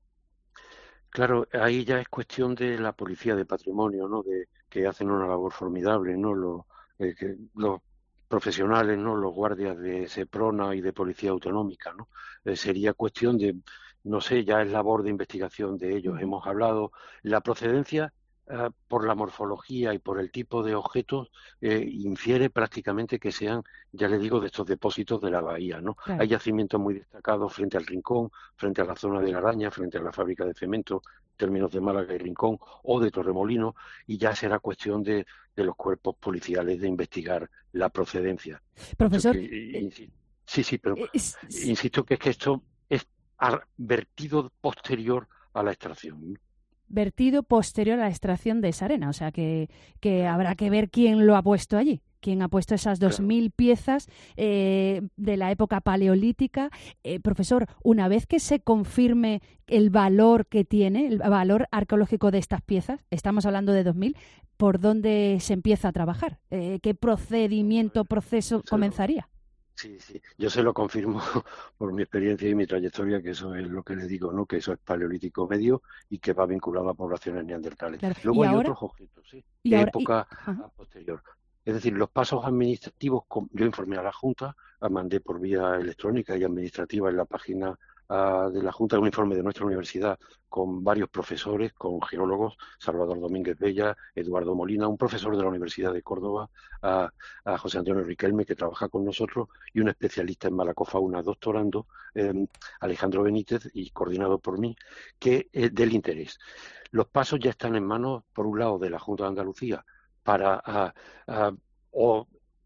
Claro, ahí ya es cuestión de la policía de patrimonio, ¿no? De que hacen una labor formidable, ¿no? Los, eh, que, los profesionales, ¿no? Los guardias de SEPRONA y de Policía Autonómica, ¿no? Eh, sería cuestión de no sé, ya es labor de investigación de ellos. Hemos hablado, la procedencia Uh, por la morfología y por el tipo de objetos, eh, infiere prácticamente que sean, ya le digo, de estos depósitos de la bahía, ¿no? Claro. Hay yacimientos muy destacados frente al Rincón, frente a la zona de la Araña, frente a la fábrica de cemento, términos de Málaga y Rincón, o de Torremolinos, y ya será cuestión de, de los cuerpos policiales de investigar la procedencia. Profesor... Que, eh, sí, sí, pero es... insisto que es que esto es vertido posterior a la extracción. Vertido posterior a la extracción de esa arena, o sea que, que habrá que ver quién lo ha puesto allí, quién ha puesto esas dos mil piezas eh, de la época paleolítica. Eh, profesor, una vez que se confirme el valor que tiene, el valor arqueológico de estas piezas, estamos hablando de dos mil, ¿por dónde se empieza a trabajar? Eh, ¿Qué procedimiento, proceso comenzaría? Sí, sí, yo se lo confirmo por mi experiencia y mi trayectoria, que eso es lo que le digo, ¿no? Que eso es paleolítico medio y que va vinculado a poblaciones neandertales. Claro. Luego hay ahora? otros objetos, ¿sí? De ahora? época y... posterior. Es decir, los pasos administrativos, yo informé a la Junta, mandé por vía electrónica y administrativa en la página uh, de la Junta un informe de nuestra universidad con varios profesores, con geólogos, Salvador Domínguez Bella, Eduardo Molina, un profesor de la Universidad de Córdoba, a, a José Antonio Riquelme, que trabaja con nosotros, y un especialista en malacofauna doctorando, eh, Alejandro Benítez, y coordinado por mí, que es del interés. Los pasos ya están en manos, por un lado, de la Junta de Andalucía, para a, a, o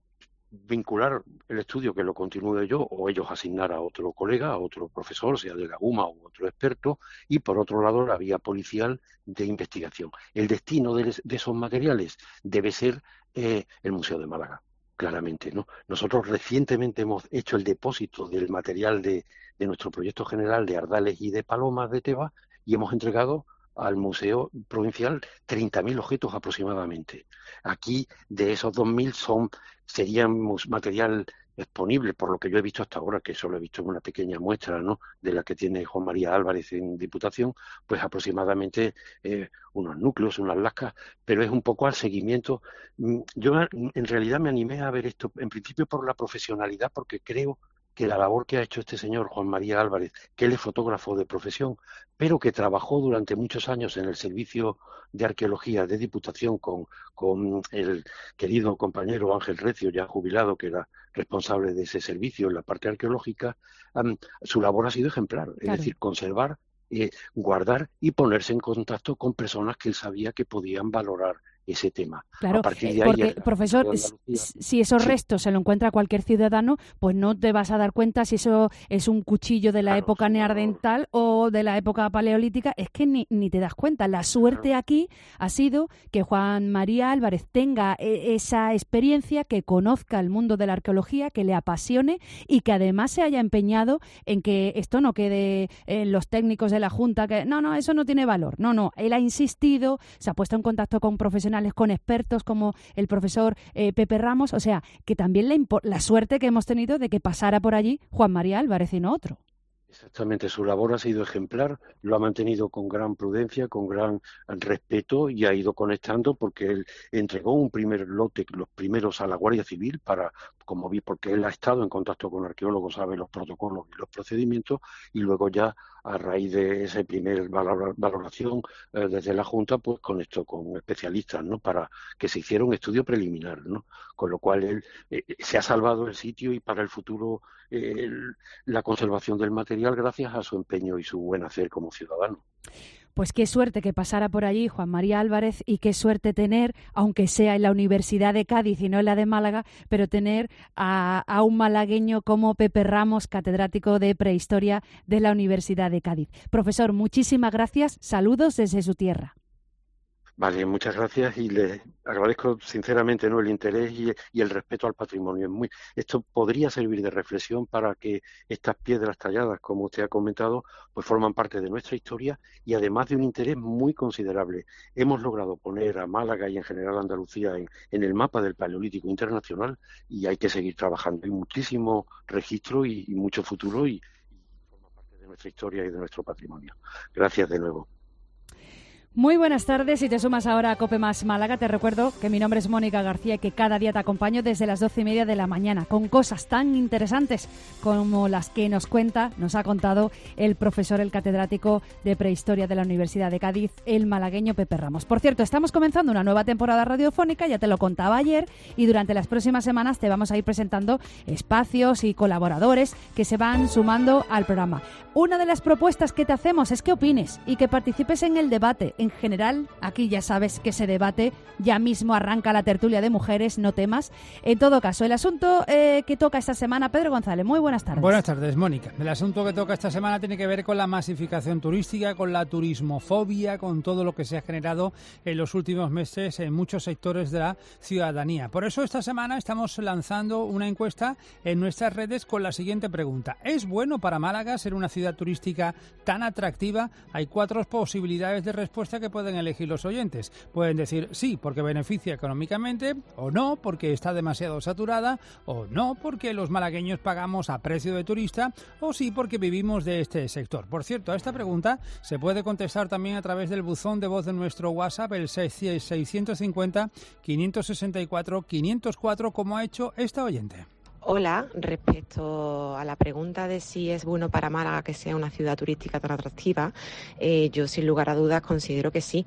vincular el estudio, que lo continúe yo, o ellos asignar a otro colega, a otro profesor, sea de la UMA u otro experto, y por otro lado la vía policial de investigación. El destino de, de esos materiales debe ser eh, el Museo de Málaga, claramente, ¿no? Nosotros recientemente hemos hecho el depósito del material de, de nuestro proyecto general de Ardales y de Palomas de Teba, y hemos entregado al Museo Provincial treinta mil objetos aproximadamente. Aquí, de esos dos mil, son serían material exponible, por lo que yo he visto hasta ahora, que solo he visto una pequeña muestra, ¿no?, de la que tiene Juan María Álvarez en Diputación, pues aproximadamente eh, unos núcleos, unas lascas, pero es un poco al seguimiento. Yo en realidad me animé a ver esto, en principio por la profesionalidad, porque creo que la labor que ha hecho este señor Juan María Álvarez, que él es fotógrafo de profesión, pero que trabajó durante muchos años en el servicio de arqueología de Diputación con, con el querido compañero Ángel Recio, ya jubilado, que era responsable de ese servicio en la parte arqueológica, um, su labor ha sido ejemplar, es claro. decir, conservar, eh, guardar y ponerse en contacto con personas que él sabía que podían valorar ese tema. Claro, a partir de porque, ahí, profesor, si esos sí. restos se lo encuentra cualquier ciudadano, pues no te vas a dar cuenta si eso es un cuchillo de la claro, época sí, neandertal o de la época paleolítica, es que ni, ni te das cuenta. La suerte claro. aquí ha sido que Juan María Álvarez tenga esa experiencia, que conozca el mundo de la arqueología, que le apasione y que además se haya empeñado en que esto no quede en los técnicos de la Junta, que no, no, eso no tiene valor. No, no, él ha insistido, se ha puesto en contacto con profesionales, con expertos como el profesor eh, Pepe Ramos, o sea, que también la, la suerte que hemos tenido de que pasara por allí Juan María Álvarez y no otro. Exactamente, su labor ha sido ejemplar, lo ha mantenido con gran prudencia, con gran respeto y ha ido conectando porque él entregó un primer lote, los primeros a la Guardia Civil, para, como vi, porque él ha estado en contacto con arqueólogos, sabe los protocolos y los procedimientos, y luego ya a raíz de esa primer valoración eh, desde la Junta, pues conectó con especialistas, ¿no?, para que se hiciera un estudio preliminar, ¿no?, con lo cual él eh, se ha salvado el sitio y para el futuro eh, el, la conservación del material gracias a su empeño y su buen hacer como ciudadano. Pues qué suerte que pasara por allí Juan María Álvarez y qué suerte tener, aunque sea en la Universidad de Cádiz y no en la de Málaga, pero tener a, a un malagueño como Pepe Ramos, catedrático de Prehistoria de la Universidad de Cádiz. Profesor, muchísimas gracias. Saludos desde su tierra. Vale, muchas gracias y les agradezco sinceramente, ¿no?, el interés y, y el respeto al patrimonio. Es muy, esto podría servir de reflexión para que estas piedras talladas, como usted ha comentado, pues forman parte de nuestra historia y además de un interés muy considerable. Hemos logrado poner a Málaga y en general a Andalucía en, en el mapa del Paleolítico internacional y hay que seguir trabajando. Hay muchísimo registro y, y mucho futuro y, y forma parte de nuestra historia y de nuestro patrimonio. Gracias de nuevo. Muy buenas tardes. Si te sumas ahora a COPE Más Málaga, te recuerdo que mi nombre es Mónica García y que cada día te acompaño desde las doce y media de la mañana con cosas tan interesantes como las que nos cuenta, nos ha contado el profesor, el catedrático de Prehistoria de la Universidad de Cádiz, el malagueño Pepe Ramos. Por cierto, estamos comenzando una nueva temporada radiofónica, ya te lo contaba ayer, y durante las próximas semanas te vamos a ir presentando espacios y colaboradores que se van sumando al programa. Una de las propuestas que te hacemos es que opines y que participes en el debate. En general, aquí ya sabes que se debate, ya mismo arranca la tertulia de mujeres, no temas. En todo caso, el asunto eh, que toca esta semana, Pedro González, muy buenas tardes. Buenas tardes, Mónica. El asunto que toca esta semana tiene que ver con la masificación turística, con la turismofobia, con todo lo que se ha generado en los últimos meses en muchos sectores de la ciudadanía. Por eso esta semana estamos lanzando una encuesta en nuestras redes con la siguiente pregunta. ¿Es bueno para Málaga ser una ciudad turística tan atractiva? Hay cuatro posibilidades de respuesta que pueden elegir los oyentes. Pueden decir sí, porque beneficia económicamente, o no, porque está demasiado saturada, o no, porque los malagueños pagamos a precio de turista, o sí, porque vivimos de este sector. Por cierto, a esta pregunta se puede contestar también a través del buzón de voz de nuestro WhatsApp, el seiscientos cincuenta, quinientos sesenta y cuatro, quinientos cuatro, como ha hecho esta oyente. Hola, respecto a la pregunta de si es bueno para Málaga que sea una ciudad turística tan atractiva, eh, yo sin lugar a dudas considero que sí,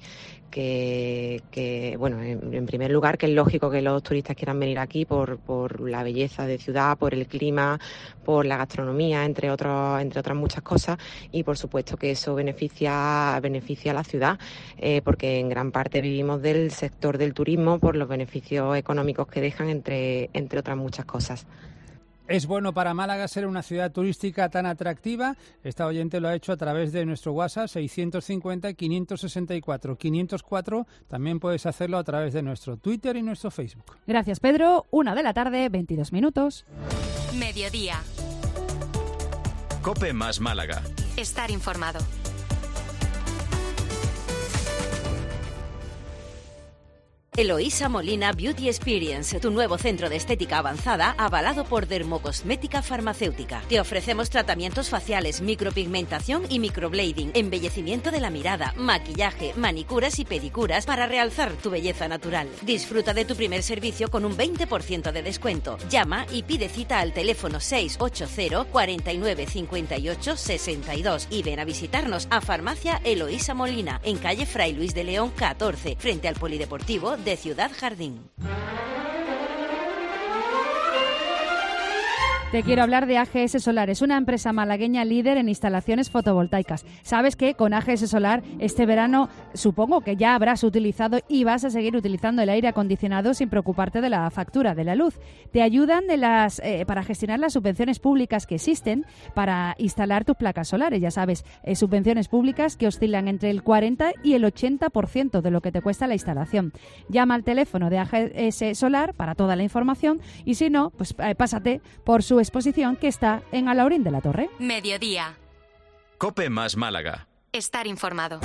que, que bueno, en, en primer lugar que es lógico que los turistas quieran venir aquí por, por la belleza de ciudad, por el clima, por la gastronomía, entre otros, entre otras muchas cosas, y por supuesto que eso beneficia, beneficia a la ciudad, eh, porque en gran parte vivimos del sector del turismo por los beneficios económicos que dejan, entre, entre otras muchas cosas. ¿Es bueno para Málaga ser una ciudad turística tan atractiva? Esta oyente lo ha hecho a través de nuestro WhatsApp seiscientos cincuenta, quinientos sesenta y cuatro, quinientos cuatro. También puedes hacerlo a través de nuestro Twitter y nuestro Facebook. Gracias, Pedro. Una de la tarde, veintidós minutos. Mediodía. COPE Más Málaga. Estar informado. Eloísa Molina Beauty Experience, tu nuevo centro de estética avanzada avalado por Dermocosmética Farmacéutica. Te ofrecemos tratamientos faciales, micropigmentación y microblading, embellecimiento de la mirada, maquillaje, manicuras y pedicuras para realzar tu belleza natural. Disfruta de tu primer servicio con un veinte por ciento de descuento. Llama y pide cita al teléfono seis ocho cero, cuatro nueve cinco ocho, seis dos y ven a visitarnos a Farmacia Eloísa Molina, en calle Fray Luis de León catorce, frente al Polideportivo de Ciudad Jardín. Te quiero hablar de A G S Solar. Es una empresa malagueña líder en instalaciones fotovoltaicas. Sabes que con A G S Solar este verano supongo que ya habrás utilizado y vas a seguir utilizando el aire acondicionado sin preocuparte de la factura de la luz. Te ayudan de las eh, para gestionar las subvenciones públicas que existen para instalar tus placas solares. Ya sabes, eh, subvenciones públicas que oscilan entre el cuarenta y el ochenta por ciento de lo que te cuesta la instalación. Llama al teléfono de A G S Solar para toda la información y si no, pues eh, pásate por su exposición que está en Alaurín de la Torre. Mediodía. COPE Más Málaga. Estar informado.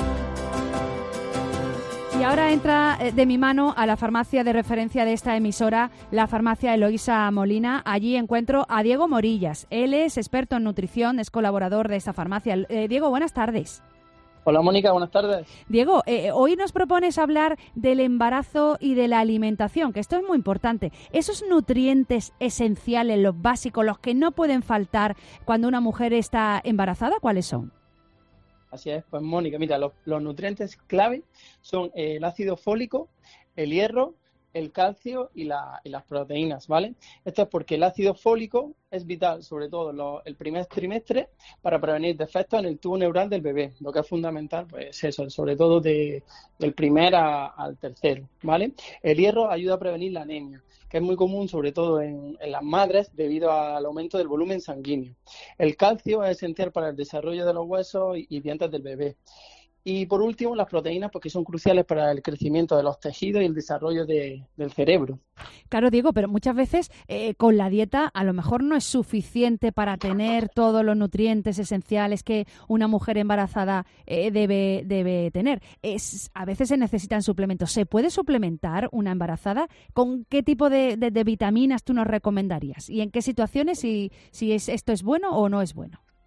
Y ahora entra de mi mano a la farmacia de referencia de esta emisora, la farmacia Eloísa Molina. Allí encuentro a Diego Morillas. Él es experto en nutrición, es colaborador de esta farmacia. Eh, Diego, buenas tardes. Hola Mónica, buenas tardes. Diego, eh, hoy nos propones hablar del embarazo y de la alimentación, que esto es muy importante. Esos nutrientes esenciales, los básicos, los que no pueden faltar cuando una mujer está embarazada, ¿cuáles son? Así es, pues Mónica, mira, los, los nutrientes clave son el ácido fólico, el hierro, el calcio y, la, y las proteínas, ¿vale? Esto es porque el ácido fólico es vital, sobre todo lo, el primer trimestre, para prevenir defectos en el tubo neural del bebé. Lo que es fundamental, pues es eso, sobre todo de, del primer a, al tercero, ¿vale? El hierro ayuda a prevenir la anemia, que es muy común, sobre todo en, en las madres, debido al aumento del volumen sanguíneo. El calcio es esencial para el desarrollo de los huesos y, y dientes del bebé. Y por último, las proteínas, porque son cruciales para el crecimiento de los tejidos y el desarrollo de, del cerebro. Claro, Diego, pero muchas veces eh, con la dieta a lo mejor no es suficiente para tener todos los nutrientes esenciales que una mujer embarazada eh, debe, debe tener. Es, a veces se necesitan suplementos. ¿Se puede suplementar una embarazada? ¿Con qué tipo de, de, de vitaminas tú nos recomendarías? ¿Y en qué situaciones si, si es, esto es bueno o no es bueno?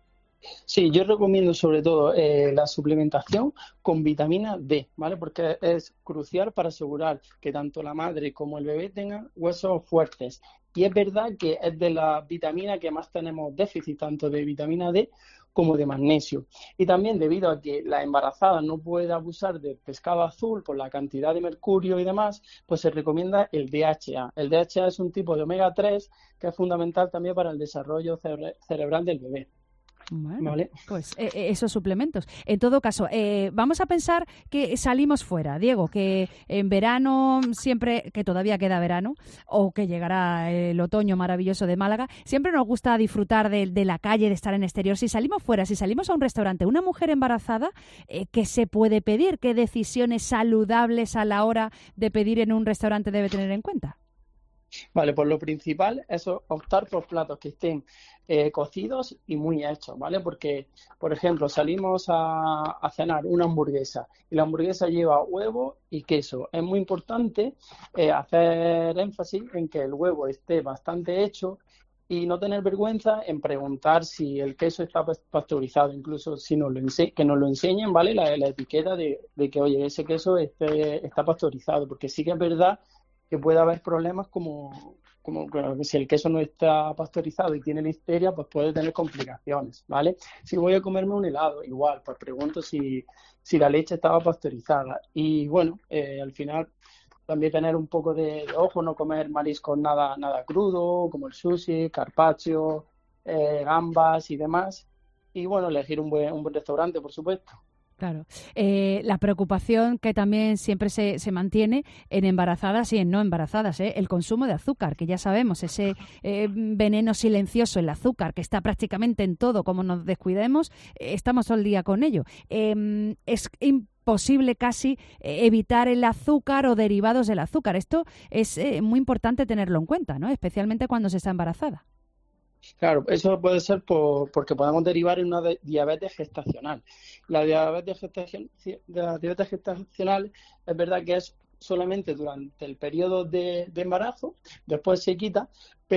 Sí, yo recomiendo sobre todo eh, la suplementación con vitamina D, ¿vale? Porque es crucial para asegurar que tanto la madre como el bebé tengan huesos fuertes. Y es verdad que es de las vitaminas que más tenemos déficit, tanto de vitamina D como de magnesio. Y también debido a que la embarazada no puede abusar del pescado azul por la cantidad de mercurio y demás, pues se recomienda el D H A. El D H A es un tipo de omega tres que es fundamental también para el desarrollo cere- cerebral del bebé. Bueno, ¿vale? Pues eh, esos suplementos. En todo caso, eh, vamos a pensar que salimos fuera, Diego, que en verano siempre, que todavía queda verano, o que llegará el otoño maravilloso de Málaga, siempre nos gusta disfrutar de, de la calle, de estar en exterior. Si salimos fuera, si salimos a un restaurante, una mujer embarazada, eh, ¿qué se puede pedir? ¿Qué decisiones saludables a la hora de pedir en un restaurante debe tener en cuenta? Vale, pues lo principal es optar por platos que estén eh, cocidos y muy hechos, ¿vale? Porque, por ejemplo, salimos a, a cenar una hamburguesa y la hamburguesa lleva huevo y queso. Es muy importante eh, hacer énfasis en que el huevo esté bastante hecho y no tener vergüenza en preguntar si el queso está pasteurizado, incluso si nos lo ense- que nos lo enseñen, ¿vale? La, la etiqueta de, de que, oye, ese queso esté, está pasteurizado, porque sí que es verdad que puede haber problemas como, como claro, que si el queso no está pasteurizado y tiene listeria, pues puede tener complicaciones, ¿vale? Si voy a comerme un helado, igual, pues pregunto si, si la leche estaba pasteurizada. Y bueno, eh, al final también tener un poco de, de ojo, no comer mariscos nada, nada crudo, como el sushi, carpaccio, eh, gambas y demás. Y bueno, elegir un buen, un buen restaurante, por supuesto. Claro. Eh, la preocupación que también siempre se, se mantiene en embarazadas y en no embarazadas, ¿eh? El consumo de azúcar, que ya sabemos, ese eh, veneno silencioso, el azúcar, que está prácticamente en todo, como nos descuidemos, eh, estamos todo el día con ello. Eh, es imposible casi eh, evitar el azúcar o derivados del azúcar. Esto es eh, muy importante tenerlo en cuenta, ¿no? Especialmente cuando se está embarazada. Claro, eso puede ser por, porque podemos derivar en una de, diabetes gestacional. La diabetes, gestacion, la diabetes gestacional es verdad que es solamente durante el periodo de, de embarazo, después se quita,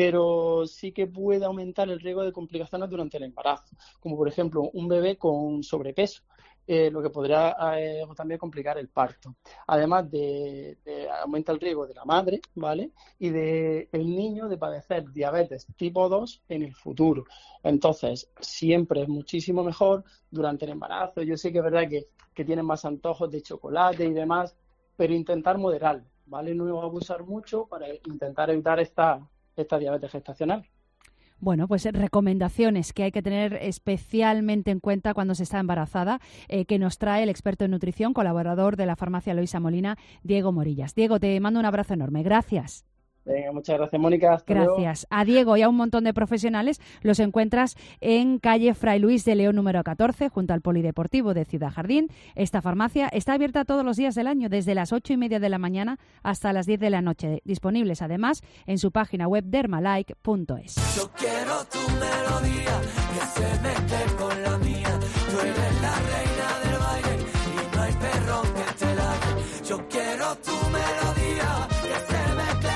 pero sí que puede aumentar el riesgo de complicaciones durante el embarazo, como por ejemplo un bebé con sobrepeso. Eh, lo que podría eh, también complicar el parto. Además de, de aumenta el riesgo de la madre, ¿vale? Y de el niño de padecer diabetes tipo dos en el futuro. Entonces, siempre es muchísimo mejor durante el embarazo. Yo sé que es verdad que, que tienen más antojos de chocolate y demás, pero intentar moderarlo, ¿vale? No abusar mucho para intentar evitar esta, esta diabetes gestacional. Bueno, pues recomendaciones que hay que tener especialmente en cuenta cuando se está embarazada, eh, que nos trae el experto en nutrición, colaborador de la farmacia Eloísa Molina, Diego Morillas. Diego, te mando un abrazo enorme. Gracias. Venga, muchas gracias, Mónica. Hasta Gracias. luego. A Diego y a un montón de profesionales los encuentras en calle Fray Luis de León número catorce, junto al Polideportivo de Ciudad Jardín. Esta farmacia está abierta todos los días del año, desde las ocho y media de la mañana hasta las diez de la noche. Disponibles además en su página web dermalike punto es. Yo quiero tu melodía, que se mezcle con la mía. Tú eres la reina del baile y no hay perro que te lave. Yo quiero tu melodía, que se mezcle.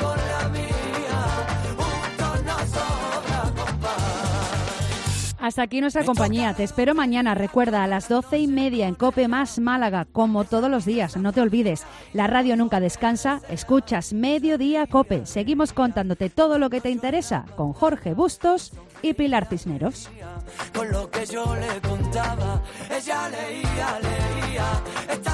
Hasta aquí nuestra compañía. Te espero mañana. Recuerda, a las doce y media en COPE Más Málaga, como todos los días. No te olvides, la radio nunca descansa. Escuchas Mediodía COPE. Seguimos contándote todo lo que te interesa con Jorge Bustos y Pilar Cisneros. Con lo que yo le contaba, ella leía, leía.